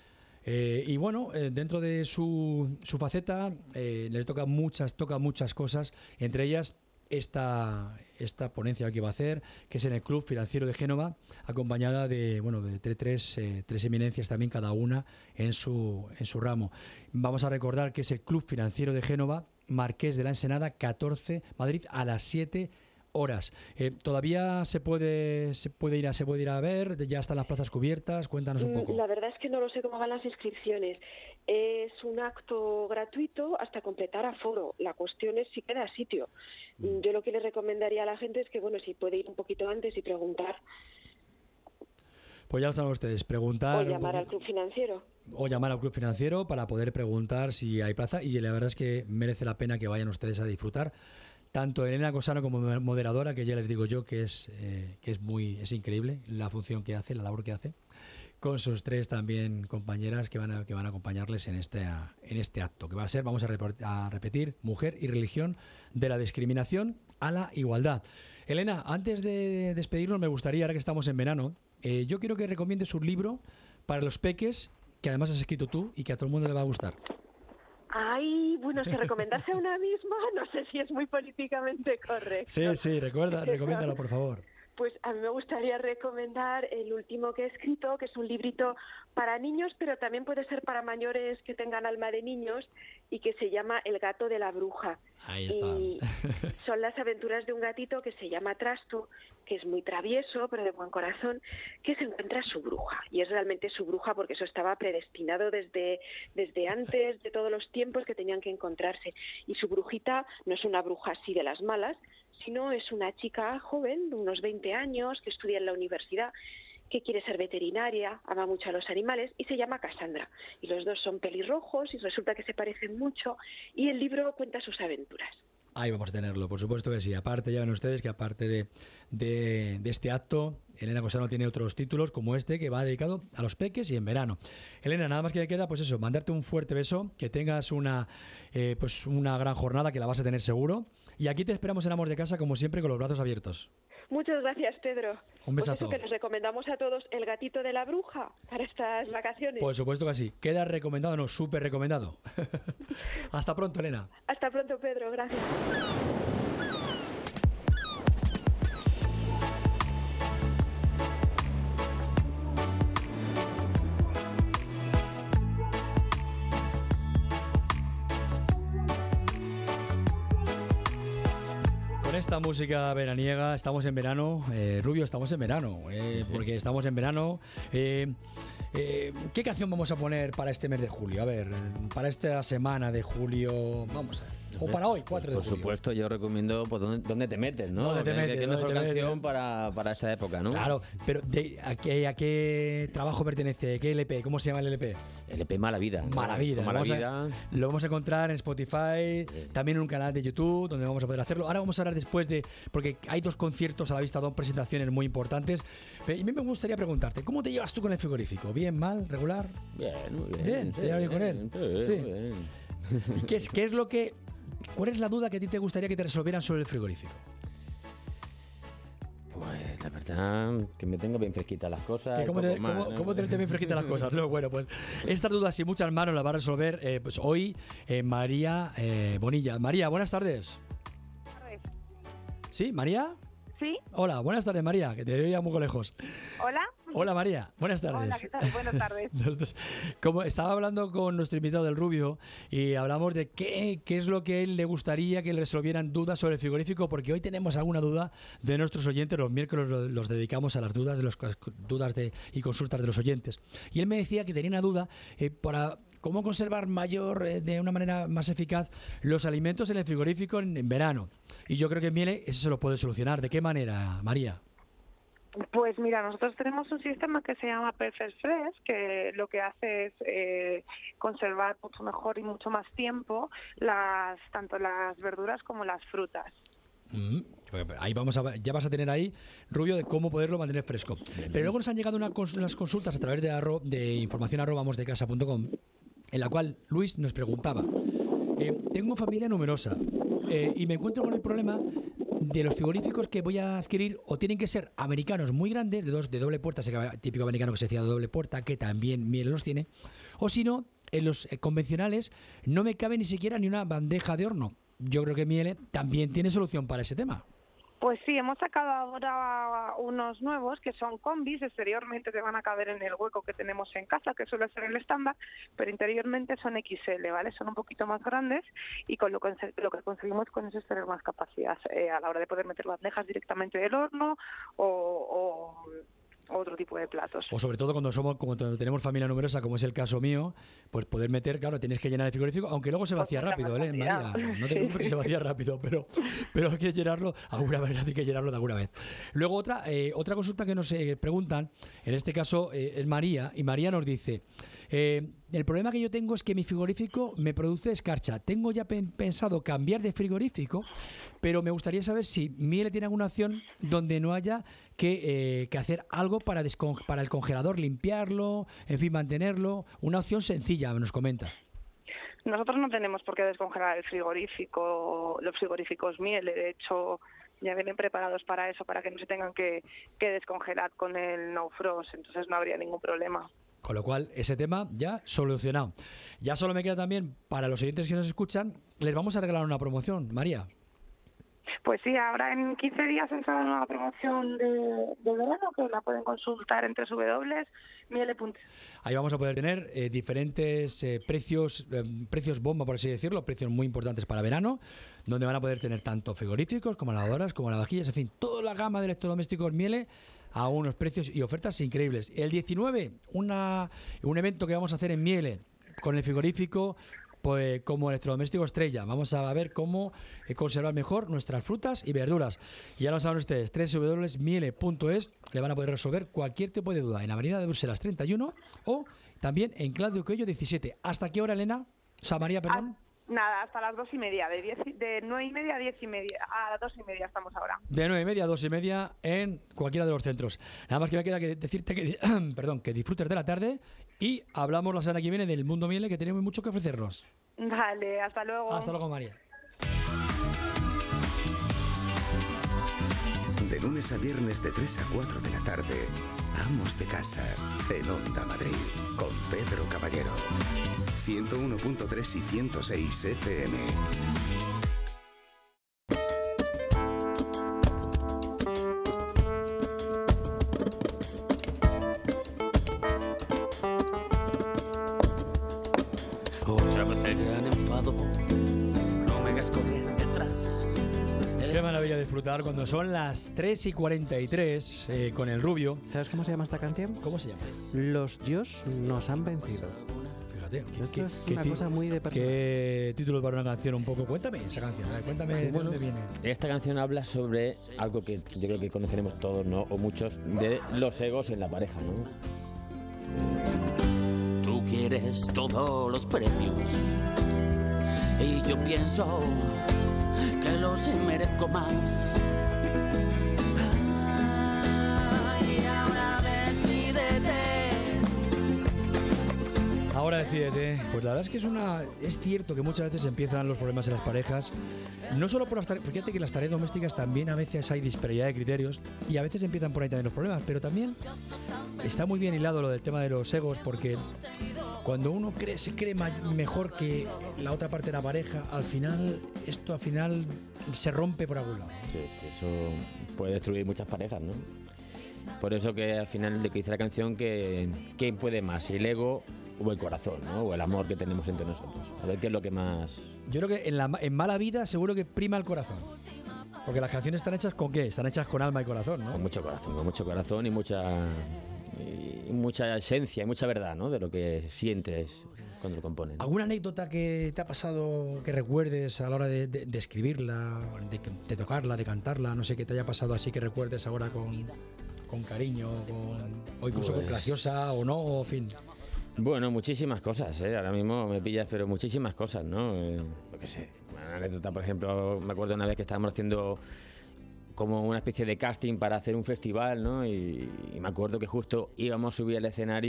Y bueno, dentro de su faceta les toca muchas cosas, entre ellas esta ponencia que va a hacer, que es en el Club Financiero de Génova, acompañada de tres eminencias también, cada una en su ramo. Vamos a recordar que es el Club Financiero de Génova, Marqués de la Ensenada, 14, Madrid, a las 7 horas. ¿Todavía se puede ir a ver? ¿Ya están las plazas cubiertas? Cuéntanos un poco. La verdad es que no lo sé cómo van las inscripciones. Es un acto gratuito hasta completar aforo. La cuestión es si queda sitio. Yo lo que le recomendaría a la gente es que, si puede ir un poquito antes y preguntar. Pues ya lo saben ustedes, preguntar. O llamar al Club Financiero. O llamar al Club Financiero para poder preguntar si hay plaza. Y la verdad es que merece la pena que vayan ustedes a disfrutar. Tanto Elena Cosano como moderadora, que ya les digo yo que es increíble la función que hace, la labor que hace, con sus tres también compañeras que van a acompañarles en este acto, que va a ser, vamos a repetir, Mujer y Religión, de la discriminación a la igualdad. Elena, antes de despedirnos, me gustaría, ahora que estamos en verano, yo quiero que recomiendes un libro para los peques, que además has escrito tú y que a todo el mundo le va a gustar. Ay, es que recomendarse a una misma no sé si es muy políticamente correcto. Sí, recomiéndalo, por favor. Pues a mí me gustaría recomendar el último que he escrito, que es un librito para niños, pero también puede ser para mayores que tengan alma de niños, y que se llama El gato de la bruja. Ahí está. Y son las aventuras de un gatito que se llama Trasto, que es muy travieso, pero de buen corazón, que se encuentra a su bruja. Y es realmente su bruja porque eso estaba predestinado desde antes de todos los tiempos que tenían que encontrarse. Y su brujita no es una bruja así de las malas, sino es una chica joven de unos 20 años que estudia en la universidad, que quiere ser veterinaria, ama mucho a los animales y se llama Cassandra. Y los dos son pelirrojos y resulta que se parecen mucho, y el libro cuenta sus aventuras. Ahí vamos a tenerlo, por supuesto que sí. Aparte, ya ven ustedes que aparte de este acto, Elena Cosano tiene otros títulos como este, que va dedicado a los peques y en verano. Elena, nada más que queda, pues eso, mandarte un fuerte beso, que tengas una gran jornada, que la vas a tener seguro. Y aquí te esperamos en Amos de Casa, como siempre, con los brazos abiertos. Muchas gracias, Pedro. Un besazo. Pues eso, que les recomendamos a todos El gatito de la bruja para estas vacaciones. Por supuesto que sí. Queda recomendado, no, súper recomendado. Hasta pronto, Elena. Hasta pronto, Pedro. Gracias. Con esta música veraniega, estamos en verano. Rubio, estamos en verano. Porque estamos en verano. ¿Qué canción vamos a poner para este mes de julio? A ver, para esta semana de julio, vamos a ver. O para hoy, 4 de julio. Por supuesto, yo recomiendo ¿Dónde te metes, ¿no? ¿Dónde te metes? ¿Qué mejor canción para esta época, no? Claro, pero ¿a qué trabajo pertenece? ¿Qué LP? ¿Cómo se llama el LP? El LP Mala Vida. Mala Vida. Lo vamos a encontrar en Spotify, también en un canal de YouTube donde vamos a poder hacerlo. Ahora vamos a hablar después porque hay 2 conciertos a la vista, 2 presentaciones muy importantes. Y a mí me gustaría preguntarte, ¿cómo te llevas tú con el frigorífico? ¿Bien, mal, regular? Bien, muy bien. ¿Bien? ¿Te llevas bien con él? Sí. Bien. ¿Y cuál es la duda que a ti te gustaría que te resolvieran sobre el frigorífico? Pues la verdad, que me tengo bien fresquitas las cosas. ¿Cómo tenerte bien fresquitas las cosas? No, bueno, pues estas dudas y muchas más nos las va a resolver pues hoy María Bonilla. María, buenas tardes. ¿Sí, María? Sí. Hola, buenas tardes, María, que te oía muy lejos. Hola. Hola, María, buenas tardes. Hola, ¿qué tal? Buenas tardes. Como estaba hablando con nuestro invitado del Rubio y hablamos de qué es lo que él le gustaría que le resolvieran dudas sobre el frigorífico, porque hoy tenemos alguna duda de nuestros oyentes. Los miércoles los dedicamos a las dudas y consultas de los oyentes. Y él me decía que tenía una duda para cómo conservar de una manera más eficaz los alimentos en el frigorífico en verano. Y yo creo que Miele eso se lo puede solucionar. ¿De qué manera, María? Pues mira, nosotros tenemos un sistema que se llama Perfect Fresh, que lo que hace es conservar mucho mejor y mucho más tiempo tanto las verduras como las frutas. Ahí ya vas a tener ahí, Rubio, de cómo poderlo mantener fresco. Pero luego nos han llegado unas consultas a través de información@amosdecasa.com, en la cual Luis nos preguntaba: tengo familia numerosa y me encuentro con el problema de los frigoríficos que voy a adquirir o tienen que ser americanos muy grandes, de doble puerta, ese típico americano que se decía de doble puerta, que también Miele los tiene, o si no, en los convencionales no me cabe ni siquiera ni una bandeja de horno. Yo creo que Miele también tiene solución para ese tema. Pues sí, hemos sacado ahora unos nuevos que son combis. Exteriormente te van a caber en el hueco que tenemos en casa, que suele ser el estándar, pero interiormente son XL, ¿vale? Son un poquito más grandes y con lo que conseguimos con eso es tener más capacidad a la hora de poder meter bandejas directamente del horno o otro tipo de platos. O sobre todo cuando tenemos familia numerosa, como es el caso mío, pues poder meter, claro, tienes que llenar el frigorífico, aunque luego se vacía rápido, ¿eh, María? No te preocupes que se vacía rápido, pero hay que llenarlo alguna vez, hay que llenarlo de alguna vez. Luego otra consulta que nos preguntan, en este caso es María, y María nos dice, el problema que yo tengo es que mi frigorífico me produce escarcha. Tengo ya pensado cambiar de frigorífico, pero me gustaría saber si Miele tiene alguna opción donde no haya que hacer algo para el congelador, limpiarlo, en fin, mantenerlo. Una opción sencilla, nos comenta. Nosotros no tenemos por qué descongelar el frigorífico, los frigoríficos Miele. De hecho, ya vienen preparados para eso, para que no se tengan que descongelar con el no frost. Entonces no habría ningún problema. Con lo cual, ese tema ya solucionado. Ya solo me queda también, para los oyentes que nos escuchan, les vamos a regalar una promoción, María. Pues sí, ahora en 15 días entra una nueva promoción de verano que la pueden consultar en www.miele.es. Ahí vamos a poder tener diferentes precios bomba, por así decirlo, precios muy importantes para verano, donde van a poder tener tanto frigoríficos como lavadoras, como lavavajillas, en fin, toda la gama de electrodomésticos Miele a unos precios y ofertas increíbles. El 19, un evento que vamos a hacer en Miele con el frigorífico, pues como electrodoméstico estrella. Vamos a ver cómo conservar mejor nuestras frutas y verduras. Y ya lo saben ustedes, www.miele.es, le van a poder resolver cualquier tipo de duda en Avenida de Bruselas 31 o también en Claudio Coello 17. ¿Hasta qué hora, Elena? O sea, María, perdón. Nada, hasta las 2:30, de 9:30 a 10:30, a 2:30 estamos ahora. De 9:30 a 2:30 en cualquiera de los centros. Nada más que me queda que decirte que disfrutes de la tarde y hablamos la semana que viene del mundo Miele, que tenemos mucho que ofrecernos. Vale, hasta luego. Hasta luego, María. De lunes a viernes de 3 a 4 de la tarde, Amos de Casa, en Onda Madrid, con Pedro Caballero. 101.3 y 106 FM. Otra vez el gran enfado, no me hagas correr detrás. Qué maravilla disfrutar cuando son las 3:43 con el Rubio. ¿Sabes cómo se llama esta canción? ¿Cómo se llama? Los Dios nos han vencido. Fíjate. Esto es una cosa muy de persona. ¿Qué título para una canción un poco? Cuéntame esa canción, cuéntame de dónde viene. Esta canción habla sobre algo que yo creo que conoceremos todos, ¿no? O muchos, de los egos en la pareja, ¿no? Tú quieres todos los premios y yo pienso que los merezco más. Ay, ahora decídete. Ahora decídete. Pues la verdad es que es cierto que muchas veces empiezan los problemas en las parejas, no solo por las tareas, fíjate que las tareas domésticas también a veces hay disparidad de criterios y a veces empiezan por ahí también los problemas, pero también está muy bien hilado lo del tema de los egos, porque cuando uno se cree mejor que la otra parte de la pareja, al final se rompe por algún lado. Sí, eso puede destruir muchas parejas, ¿no? Por eso que al final de que dice la canción que ¿quién puede más? ¿El ego o el corazón, ¿no? O el amor que tenemos entre nosotros? A ver qué es lo que más... Yo creo que en mala vida seguro que prima el corazón. Porque las canciones están hechas ¿con qué? Están hechas con alma y corazón, ¿no? Con mucho corazón y mucha esencia y mucha verdad, ¿no? De lo que sientes cuando lo componen. ¿Alguna anécdota que te ha pasado que recuerdes a la hora de escribirla, de tocarla, de cantarla? No sé, que te haya pasado así que recuerdes ahora con cariño, o incluso Pues... graciosa o no, o en fin. Bueno, muchísimas cosas, ¿eh? Ahora mismo me pillas, pero muchísimas cosas, ¿no? Yo qué sé, una anécdota, por ejemplo, me acuerdo una vez que estábamos haciendo como una especie de casting para hacer un festival, ¿no? Y me acuerdo que justo íbamos a subir al escenario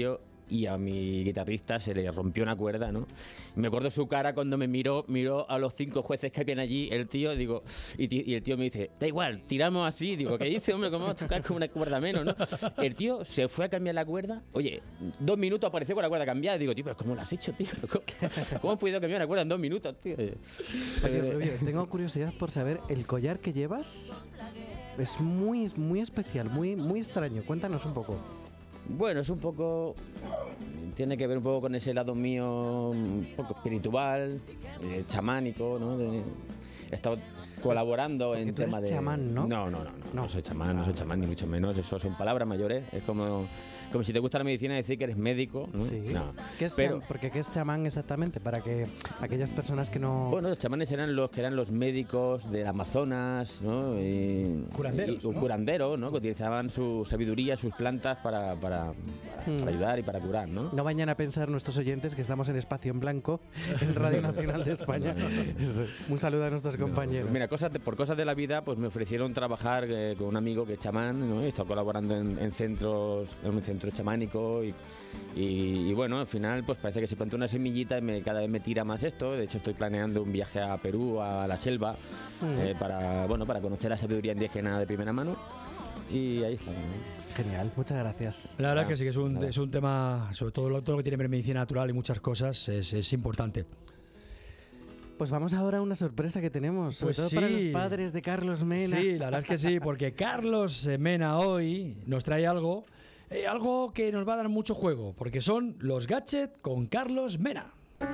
y a mi guitarrista se le rompió una cuerda, ¿no? Y me acuerdo su cara cuando me miró a los 5 jueces que habían allí, el tío, digo, y el tío me dice, da igual, tiramos así. Digo, ¿qué dice, hombre? ¿Cómo vamos a tocar con una cuerda menos, no? El tío se fue a cambiar la cuerda. Oye, 2 minutos apareció con la cuerda cambiada. Digo, tío, ¿pero cómo lo has hecho, tío? ¿Cómo has podido cambiar la cuerda en 2 minutos, tío? Oye, Rubio, tengo curiosidad por saber, ¿el collar que llevas? Es muy, muy especial, muy, muy extraño. Cuéntanos un poco. Bueno, es un poco... Tiene que ver un poco con ese lado mío, un poco espiritual, chamánico, ¿no? He estado colaborando en temas de... chamán, ¿no? No soy chamán, ni mucho menos. Eso son palabras mayores. Es como si te gusta la medicina decir que eres médico, ¿no? Sí. No. Porque ¿qué es chamán exactamente? Para que aquellas personas que no... Bueno, los chamanes eran los médicos del Amazonas, ¿no? Curanderos, ¿no? Curanderos, ¿no? Que utilizaban su sabiduría, sus plantas para ayudar y para curar, ¿no? No vayan a pensar nuestros oyentes que estamos en Espacio en Blanco, en Radio Nacional de España. No. Un saludo a nuestros compañeros. Mira, por cosas de la vida, pues me ofrecieron trabajar con un amigo que es chamán, ¿no? He estado colaborando en un centro chamánico y bueno, al final pues parece que se plantó una semillita y cada vez me tira más esto. De hecho, estoy planeando un viaje a Perú, a la selva, para conocer la sabiduría indígena de primera mano. Y ahí está, ¿no? Genial, muchas gracias. La verdad que sí, que es un tema, sobre todo lo que tiene que ver medicina natural y muchas cosas, es importante. Pues vamos ahora a una sorpresa que tenemos, sobre todo para los padres de Carlos Mena. Sí, la verdad es que sí, porque Carlos Mena hoy nos trae algo que nos va a dar mucho juego, porque son los gadgets con Carlos Mena.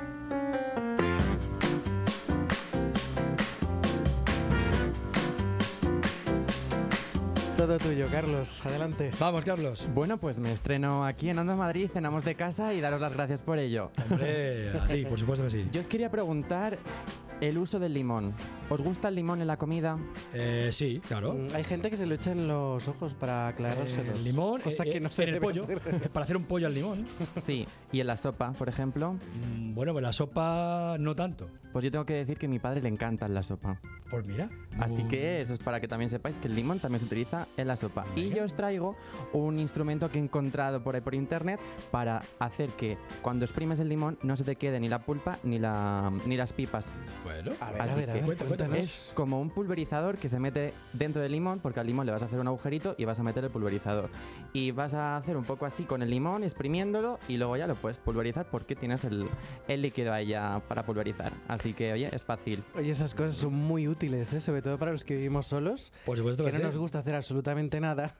Todo tuyo, Carlos. Adelante. Vamos, Carlos. Bueno, pues me estreno aquí en Onda Madrid, cenamos de casa y daros las gracias por ello. Hombre, a ti, por supuesto que sí. Yo os quería preguntar el uso del limón. ¿Os gusta el limón en la comida? Sí, claro. Hay gente que se lo echa en los ojos para aclarárselos. El limón, cosa que no se en el debe pollo, hacer. para hacer un pollo al limón. Sí, y en la sopa, por ejemplo. Bueno, pues la sopa no tanto. Pues yo tengo que decir que a mi padre le encanta la sopa. Pues mira. Así que eso es para que también sepáis que el limón también se utiliza en la sopa. Y yo os traigo un instrumento que he encontrado por ahí por internet para hacer que cuando exprimes el limón no se te quede ni la pulpa ni las pipas. Bueno, a ver, cuéntanos. Es como un pulverizador que se mete dentro del limón, porque al limón le vas a hacer un agujerito y vas a meter el pulverizador. Y vas a hacer un poco así con el limón, exprimiéndolo, y luego ya lo puedes pulverizar porque tienes el líquido ahí ya para pulverizar. Así que, oye, es fácil. Oye, esas cosas son muy útiles, ¿eh? Sobre todo para los que vivimos solos. Por supuesto que sí. no nos gusta hacer absolutamente nada.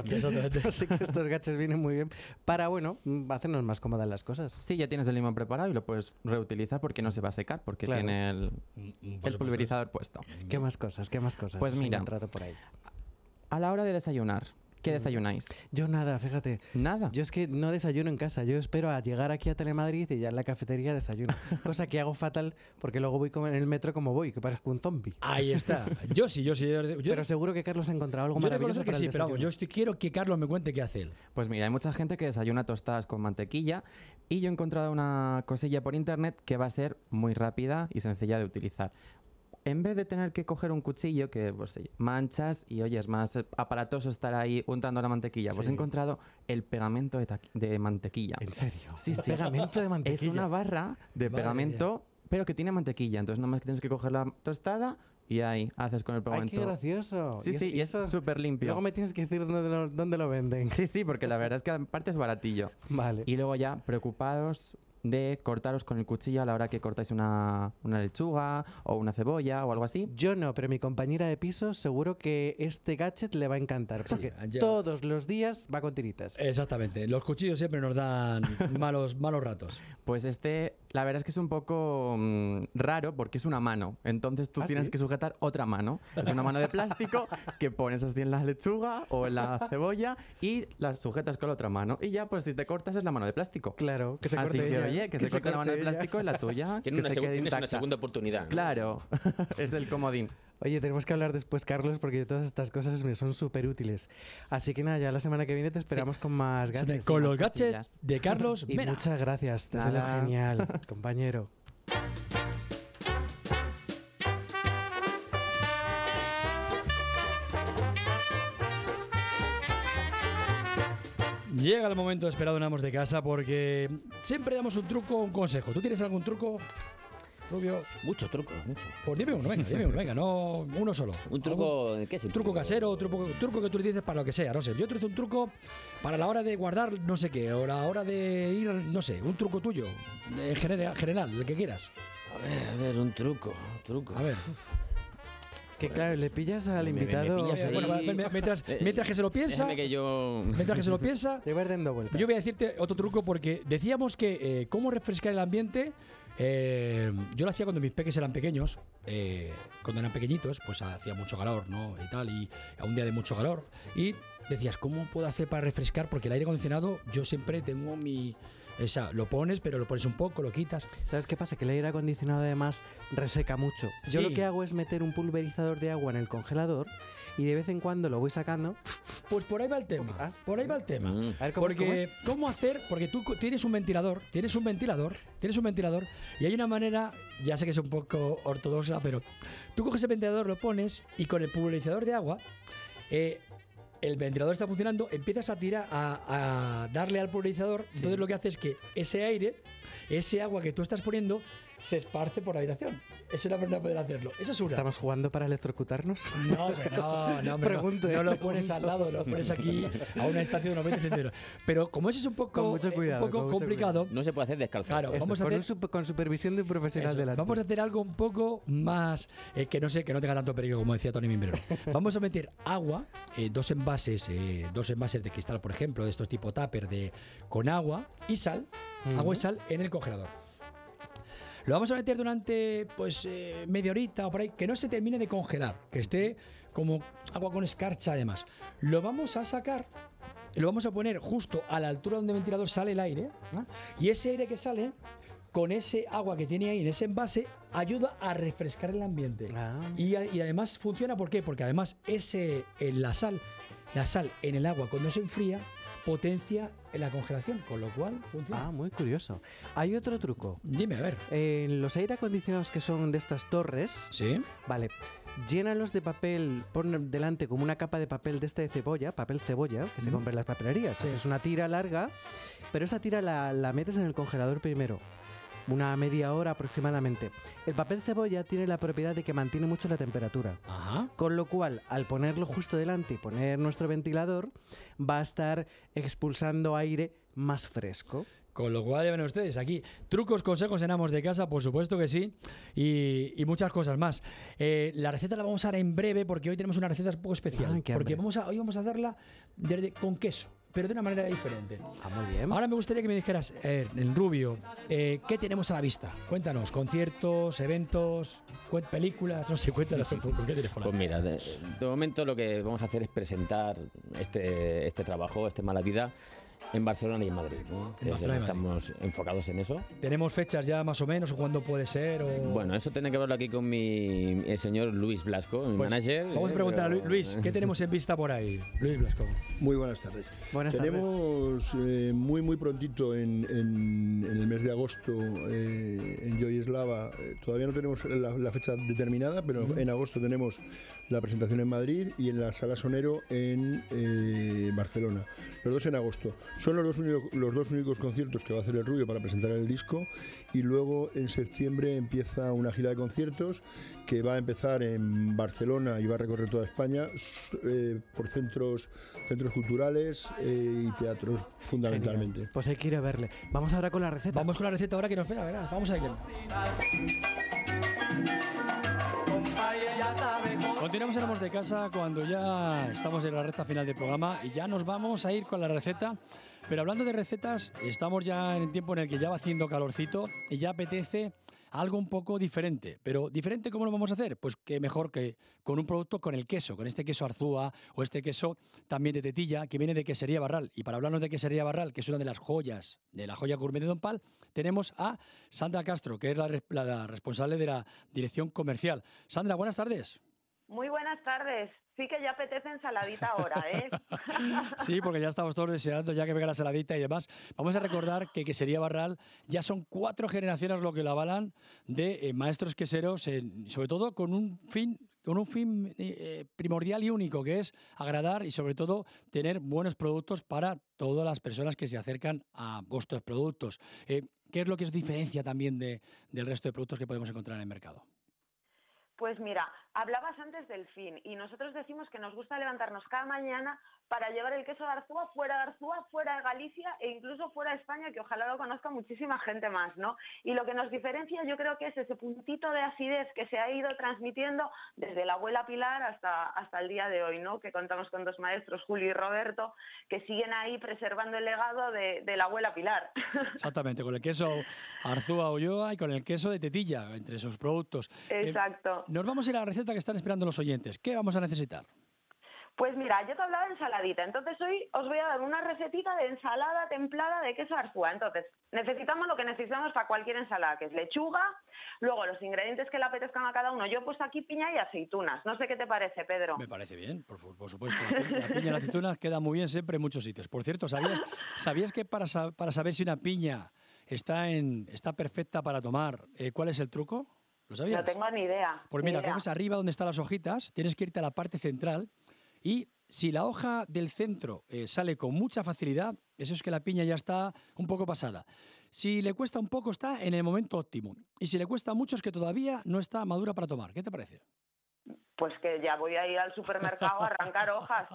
Así que estos gadgets vienen muy bien para, bueno, hacernos más cómodas las cosas. Sí, ya tienes el limón preparado y lo puedes reutilizar porque no se va a secar, porque tiene el pulverizador puesto. ¿Qué más cosas? Pues mira, por ahí. A la hora de desayunar, ¿qué desayunáis? Yo nada, fíjate. ¿Nada? Yo es que no desayuno en casa. Yo espero a llegar aquí a Telemadrid y ya en la cafetería desayuno. Cosa que hago fatal porque luego voy en el metro como voy, que parezco un zombie. Ahí está. Yo sí. Pero seguro que Carlos ha encontrado algo maravilloso para el pero vamos, quiero que Carlos me cuente qué hace él. Pues mira, hay mucha gente que desayuna tostadas con mantequilla y yo he encontrado una cosilla por internet que va a ser muy rápida y sencilla de utilizar. En vez de tener que coger un cuchillo que pues, manchas y oye, es más aparatoso estar ahí untando la mantequilla, pues he encontrado el pegamento de mantequilla. ¿En serio? Sí. Pegamento de mantequilla. Es una barra de pegamento, pero que tiene mantequilla. Entonces nada más que tienes que coger la tostada y ahí haces con el pegamento. ¡Ay, qué gracioso! Sí, y es súper limpio. Luego me tienes que decir dónde lo venden. Sí, porque la verdad es que aparte es baratillo. Vale. Y luego ya, preocupados de cortaros con el cuchillo a la hora que cortáis una lechuga o una cebolla o algo así. Yo no, pero mi compañera de piso seguro que este gadget le va a encantar, porque todos los días va con tiritas. Exactamente, los cuchillos siempre nos dan malos ratos. Pues la verdad es que es un poco raro porque es una mano, entonces tú tienes que sujetar otra mano. Es una mano de plástico que pones así en la lechuga o en la cebolla y las sujetas con la otra mano. Y ya, pues si te cortas es la mano de plástico. Claro, que se así corte que, ella. Oye, que se corte la mano de plástico y la tuya. Tienes una segunda oportunidad, ¿no? Claro, es del comodín. Oye, tenemos que hablar después, Carlos, porque todas estas cosas me son súper útiles. Así que nada, ya la semana que viene te esperamos con más gadgets. Con los gadgets de Carlos Mena. Y muchas gracias, te has sido genial, compañero. Llega el momento esperado en Amos de Casa porque siempre damos un truco o un consejo. ¿Tú tienes algún truco, Rubio? Mucho truco, mucho. Pues dime uno, venga, no uno solo. ¿Un truco de qué es? Un truco casero, truco que tú dices para lo que sea, no sé. Yo te hice un truco para la hora de guardar no sé qué, o la hora de ir, no sé, un truco tuyo, en general, el que quieras. A ver, un truco. A ver. Que claro, le pillas al invitado. pillas ahí. Bueno, mientras que se lo piensa. Déjame que yo... Mientras que se lo piensa. Te vas dando vueltas. Yo voy a decirte otro truco porque decíamos que cómo refrescar el ambiente. Yo lo hacía cuando mis peques eran pequeños, cuando eran pequeñitos, pues hacía mucho calor, ¿no? Y tal, y a un día de mucho calor. Y decías, ¿cómo puedo hacer para refrescar? Porque el aire acondicionado, yo siempre tengo mi... O sea, lo pones, pero lo pones un poco, lo quitas. ¿Sabes qué pasa? Que el aire acondicionado además reseca mucho. Yo Sí. lo que hago es meter un pulverizador de agua en el congelador y de vez en cuando lo voy sacando. Pues por ahí va el tema. Por ahí va el tema. A ver, ¿cómo es? Porque, ¿cómo hacer? Porque tú tienes un ventilador y hay una manera, ya sé que es un poco ortodoxa, pero tú coges el ventilador, lo pones y con el pulverizador de agua, el ventilador está funcionando, empiezas a tirar, a darle al pulverizador, entonces lo que hace es que ese aire, ese agua que tú estás poniendo, se esparce por la habitación. Esa es la manera de poder hacerlo. Esa es una. ¿Estamos jugando para electrocutarnos? No, Pregunto, no lo pones al lado, lo pones aquí a una distancia de unos 20 centímetros. Pero como ese es un poco, Con mucho cuidado, un poco con mucho complicado, No se puede hacer descalzo. claro, Eso, vamos a con, hacer, con supervisión de un profesional eso, delante. vamos a hacer algo un poco más que no sé, que no tenga tanto peligro como decía Tony Mimbrero. Vamos a meter agua, dos envases de cristal, por ejemplo, de estos tipo tupper con agua y sal, agua y sal en el congelador. Lo vamos a meter durante pues media horita o por ahí, que no se termine de congelar, que esté como agua con escarcha además. Lo vamos a sacar, lo vamos a poner justo a la altura donde el ventilador sale el aire, ¿no? Y ese aire que sale, con ese agua que tiene ahí en ese envase, ayuda a refrescar el ambiente. Y además funciona, ¿por qué? Porque además la sal en el agua cuando se enfría potencia en la congelación, con lo cual funciona. Ah, muy curioso. Hay otro truco. Dime, a ver. En los aire acondicionados que son de estas torres, ¿sí? Vale, llénalos de papel, pon delante como una capa de papel de papel cebolla, que se compra en las papelerías. Sí. Es una tira larga, pero esa tira la metes en el congelador primero. Una media hora aproximadamente. El papel cebolla tiene la propiedad de que mantiene mucho la temperatura. Ajá. Con lo cual, al ponerlo justo delante y poner nuestro ventilador, va a estar expulsando aire más fresco. Con lo cual, ya ven ustedes, aquí trucos, consejos en Amos de Casa, por supuesto que sí, y muchas cosas más. La receta la vamos a dar en breve porque hoy tenemos una receta un poco especial. Qué Porque hambre. hoy vamos a hacerla con queso, pero de una manera diferente. Ah, muy bien. Ahora me gustaría que me dijeras, en Rubio, ¿qué tenemos a la vista? Cuéntanos, conciertos, eventos, películas, no sé, cuéntanos un poco. ¿Qué tienes por ahí? Pues mira, de momento lo que vamos a hacer es presentar este trabajo, Mala Vida, en Barcelona y en Madrid, ¿no? En Barcelona y Estamos enfocados en eso. ¿Tenemos fechas ya más o menos o cuándo puede ser? Bueno, eso tiene que verlo aquí con el señor Luis Blasco, mi Pues manager. vamos a preguntar a Luis, ¿qué tenemos en vista por ahí? Luis Blasco. Muy buenas tardes. Buenas Tenemos muy prontito en el mes de agosto en Joyeslava. Todavía no tenemos la fecha determinada, pero en agosto tenemos la presentación en Madrid y en la Sala Sonero en Barcelona. Los dos en agosto. Son los dos únicos conciertos que va a hacer el Rubio para presentar el disco, y luego en septiembre empieza una gira de conciertos que va a empezar en Barcelona y va a recorrer toda España por centros culturales y teatros fundamentalmente. Genial. Pues hay que ir a verle. Vamos ahora con la receta. Vamos con la receta ahora que nos espera, verás. Vamos a ir. Continuamos en Amos de Casa cuando ya estamos en la recta final del programa y ya nos vamos a ir con la receta. Pero hablando de recetas, estamos ya en el tiempo en el que ya va haciendo calorcito y ya apetece algo un poco diferente. Pero ¿diferente cómo lo vamos a hacer? Pues que mejor que con un producto con el queso, con este queso Arzúa o este queso también de Tetilla, que viene de Quesería Barral. Y para hablarnos de Quesería Barral, que es una de las joyas de la joya gourmet de Don Pal, tenemos a Sandra Castro, que es la responsable de la dirección comercial. Sandra, buenas tardes. Muy buenas tardes. Sí que ya apetece ensaladita ahora, ¿eh? Sí, porque ya estamos todos deseando ya que venga la saladita y demás. Vamos a recordar que Quesería Barral ya son 4 generaciones lo que la avalan de maestros queseros, sobre todo con un fin con un fin primordial y único, que es agradar y sobre todo tener buenos productos para todas las personas que se acercan a vuestros productos. ¿Qué es lo que os diferencia también del resto de productos que podemos encontrar en el mercado? Pues mira, hablabas antes del fin y nosotros decimos que nos gusta levantarnos cada mañana para llevar el queso de Arzúa, fuera de Galicia e incluso fuera de España, que ojalá lo conozca muchísima gente más, ¿no? Y lo que nos diferencia yo creo que es ese puntito de acidez que se ha ido transmitiendo desde la abuela Pilar hasta el día de hoy, ¿no? Que contamos con 2 maestros, Julio y Roberto, que siguen ahí preservando el legado de la abuela Pilar. Exactamente, con el queso Arzúa Ulloa y con el queso de Tetilla, entre sus productos. Exacto. Nos vamos a ir a la receta que están esperando los oyentes. ¿Qué vamos a necesitar? Pues mira, yo te hablaba de ensaladita, entonces hoy os voy a dar una recetita de ensalada templada de queso Arzúa. Entonces, necesitamos lo que necesitamos para cualquier ensalada, que es lechuga, luego los ingredientes que le apetezcan a cada uno. Yo he puesto aquí piña y aceitunas. No sé qué te parece, Pedro. Me parece bien, por supuesto. La piña y la aceituna queda muy bien siempre en muchos sitios. Por cierto, ¿sabías que para saber si una piña está perfecta para tomar, cuál es el truco? ¿Lo sabías? No tengo ni idea. Pues mira, coges arriba donde están las hojitas, tienes que irte a la parte central y si la hoja del centro sale con mucha facilidad, eso es que la piña ya está un poco pasada. Si le cuesta un poco, está en el momento óptimo. Y si le cuesta mucho, es que todavía no está madura para tomar. ¿Qué te parece? Pues que ya voy a ir al supermercado a arrancar hojas.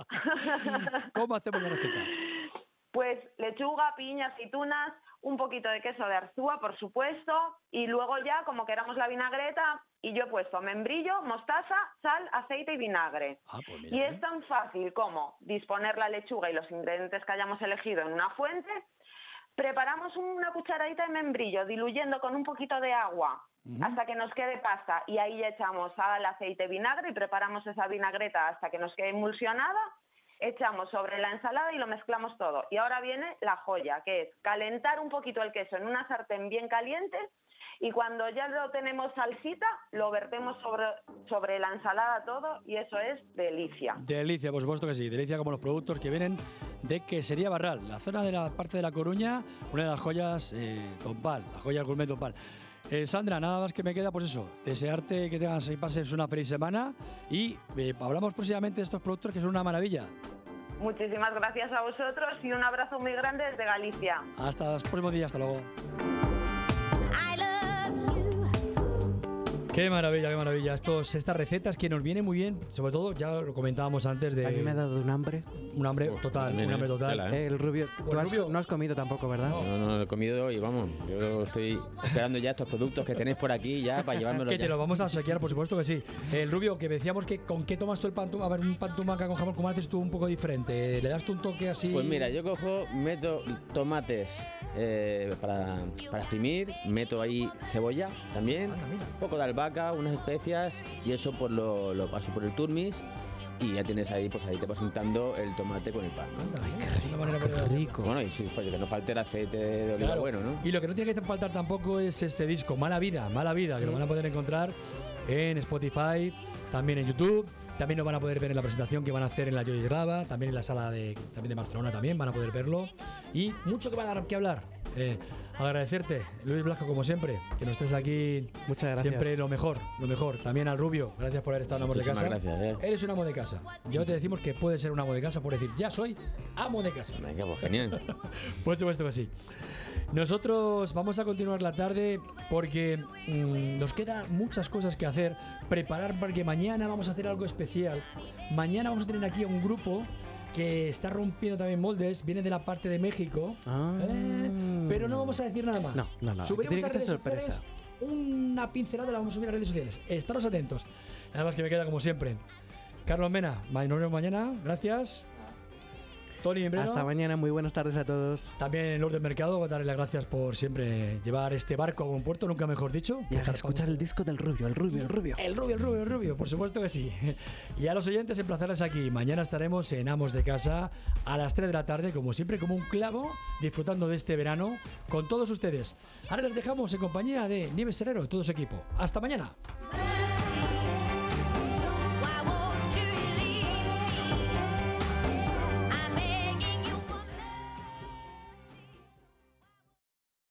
¿Cómo hacemos la receta? Pues lechuga, piña, aceitunas, un poquito de queso de Arzúa, por supuesto, y luego ya, como queramos la vinagreta, y yo he puesto membrillo, mostaza, sal, aceite y vinagre. Pues y es tan fácil como disponer la lechuga y los ingredientes que hayamos elegido en una fuente. Preparamos una cucharadita de membrillo, diluyendo con un poquito de agua hasta que nos quede pasta, y ahí ya echamos sal, aceite, vinagre y preparamos esa vinagreta hasta que nos quede emulsionada. Echamos sobre la ensalada y lo mezclamos todo. Y ahora viene la joya, que es calentar un poquito el queso en una sartén bien caliente y cuando ya lo tenemos salsita, lo vertemos sobre la ensalada todo y eso es delicia. Delicia, por supuesto que sí. Delicia como los productos que vienen de Quesería Barral, la zona de la parte de La Coruña, una de las joyas Tompal, la joya del gourmet Tompal. Sandra, nada más que me queda, pues eso, desearte que tengas y pases una feliz semana y hablamos próximamente de estos productos que son una maravilla. Muchísimas gracias a vosotros y un abrazo muy grande desde Galicia. Hasta el próximo día, hasta luego. Qué maravilla, qué maravilla. Estas recetas que nos vienen muy bien, sobre todo, ya lo comentábamos antes de... A mí me ha dado un hambre. Un hambre total, un hambre total. El Rubio, no has comido tampoco, ¿verdad? No, he comido y vamos, yo estoy esperando ya estos productos que tenéis por aquí ya para llevármelos. Que te los vamos a saquear, por supuesto que sí. El Rubio, que decíamos que ¿con qué tomas tú el pan? A ver, un pan tumaca con jamón, ¿cómo haces tú un poco diferente? ¿Le das tú un toque así? Pues mira, yo meto tomates para exprimir, meto ahí cebolla también, un poco de albahaca, unas especias y eso pues lo paso por el turmis y ya tienes ahí, pues ahí te vas untando el tomate con el pan, ¿no? Ay, qué rico. Bueno, y que no falte el aceite de oliva bueno, ¿no? Y lo que no tiene que faltar tampoco es este disco, Mala Vida, que lo van a poder encontrar en Spotify, también en YouTube. También lo van a poder ver en la presentación que van a hacer en la Joyce Grava, también en la sala de Barcelona también van a poder verlo. Y mucho que va a dar que hablar. Agradecerte, Luis Blasco, como siempre, que nos estés aquí. Muchas gracias. Siempre lo mejor. También al Rubio, gracias por haber estado en Amos de Casa. Gracias, Eres un amo de casa. Yo te decimos que puedes ser un amo de casa por decir, ya soy amo de casa. Venga, pues genial. Por supuesto que sí. Nosotros vamos a continuar la tarde porque nos quedan muchas cosas que hacer. Preparar porque mañana vamos a hacer algo especial. Mañana vamos a tener aquí a un grupo que está rompiendo también moldes, viene de la parte de México, pero no vamos a decir nada más. No. Subiremos Tiene que a ser redes sorpresa. sociales, una pincelada la vamos a subir a redes sociales. Estaros atentos. Nada más que me queda como siempre. Carlos Mena, nos vemos mañana. Gracias. Tony Embreno. Hasta mañana, muy buenas tardes a todos. También en Lourdes Mercado, voy a darle las gracias por siempre llevar este barco a buen puerto, nunca mejor dicho. Y a escuchar el disco del Rubio, el Rubio, por supuesto que sí. Y a los oyentes, emplazarles aquí. Mañana estaremos en Amos de Casa a las 3 de la tarde, como siempre, como un clavo, disfrutando de este verano con todos ustedes. Ahora les dejamos en compañía de Nieves Herrero y todo su equipo. ¡Hasta mañana!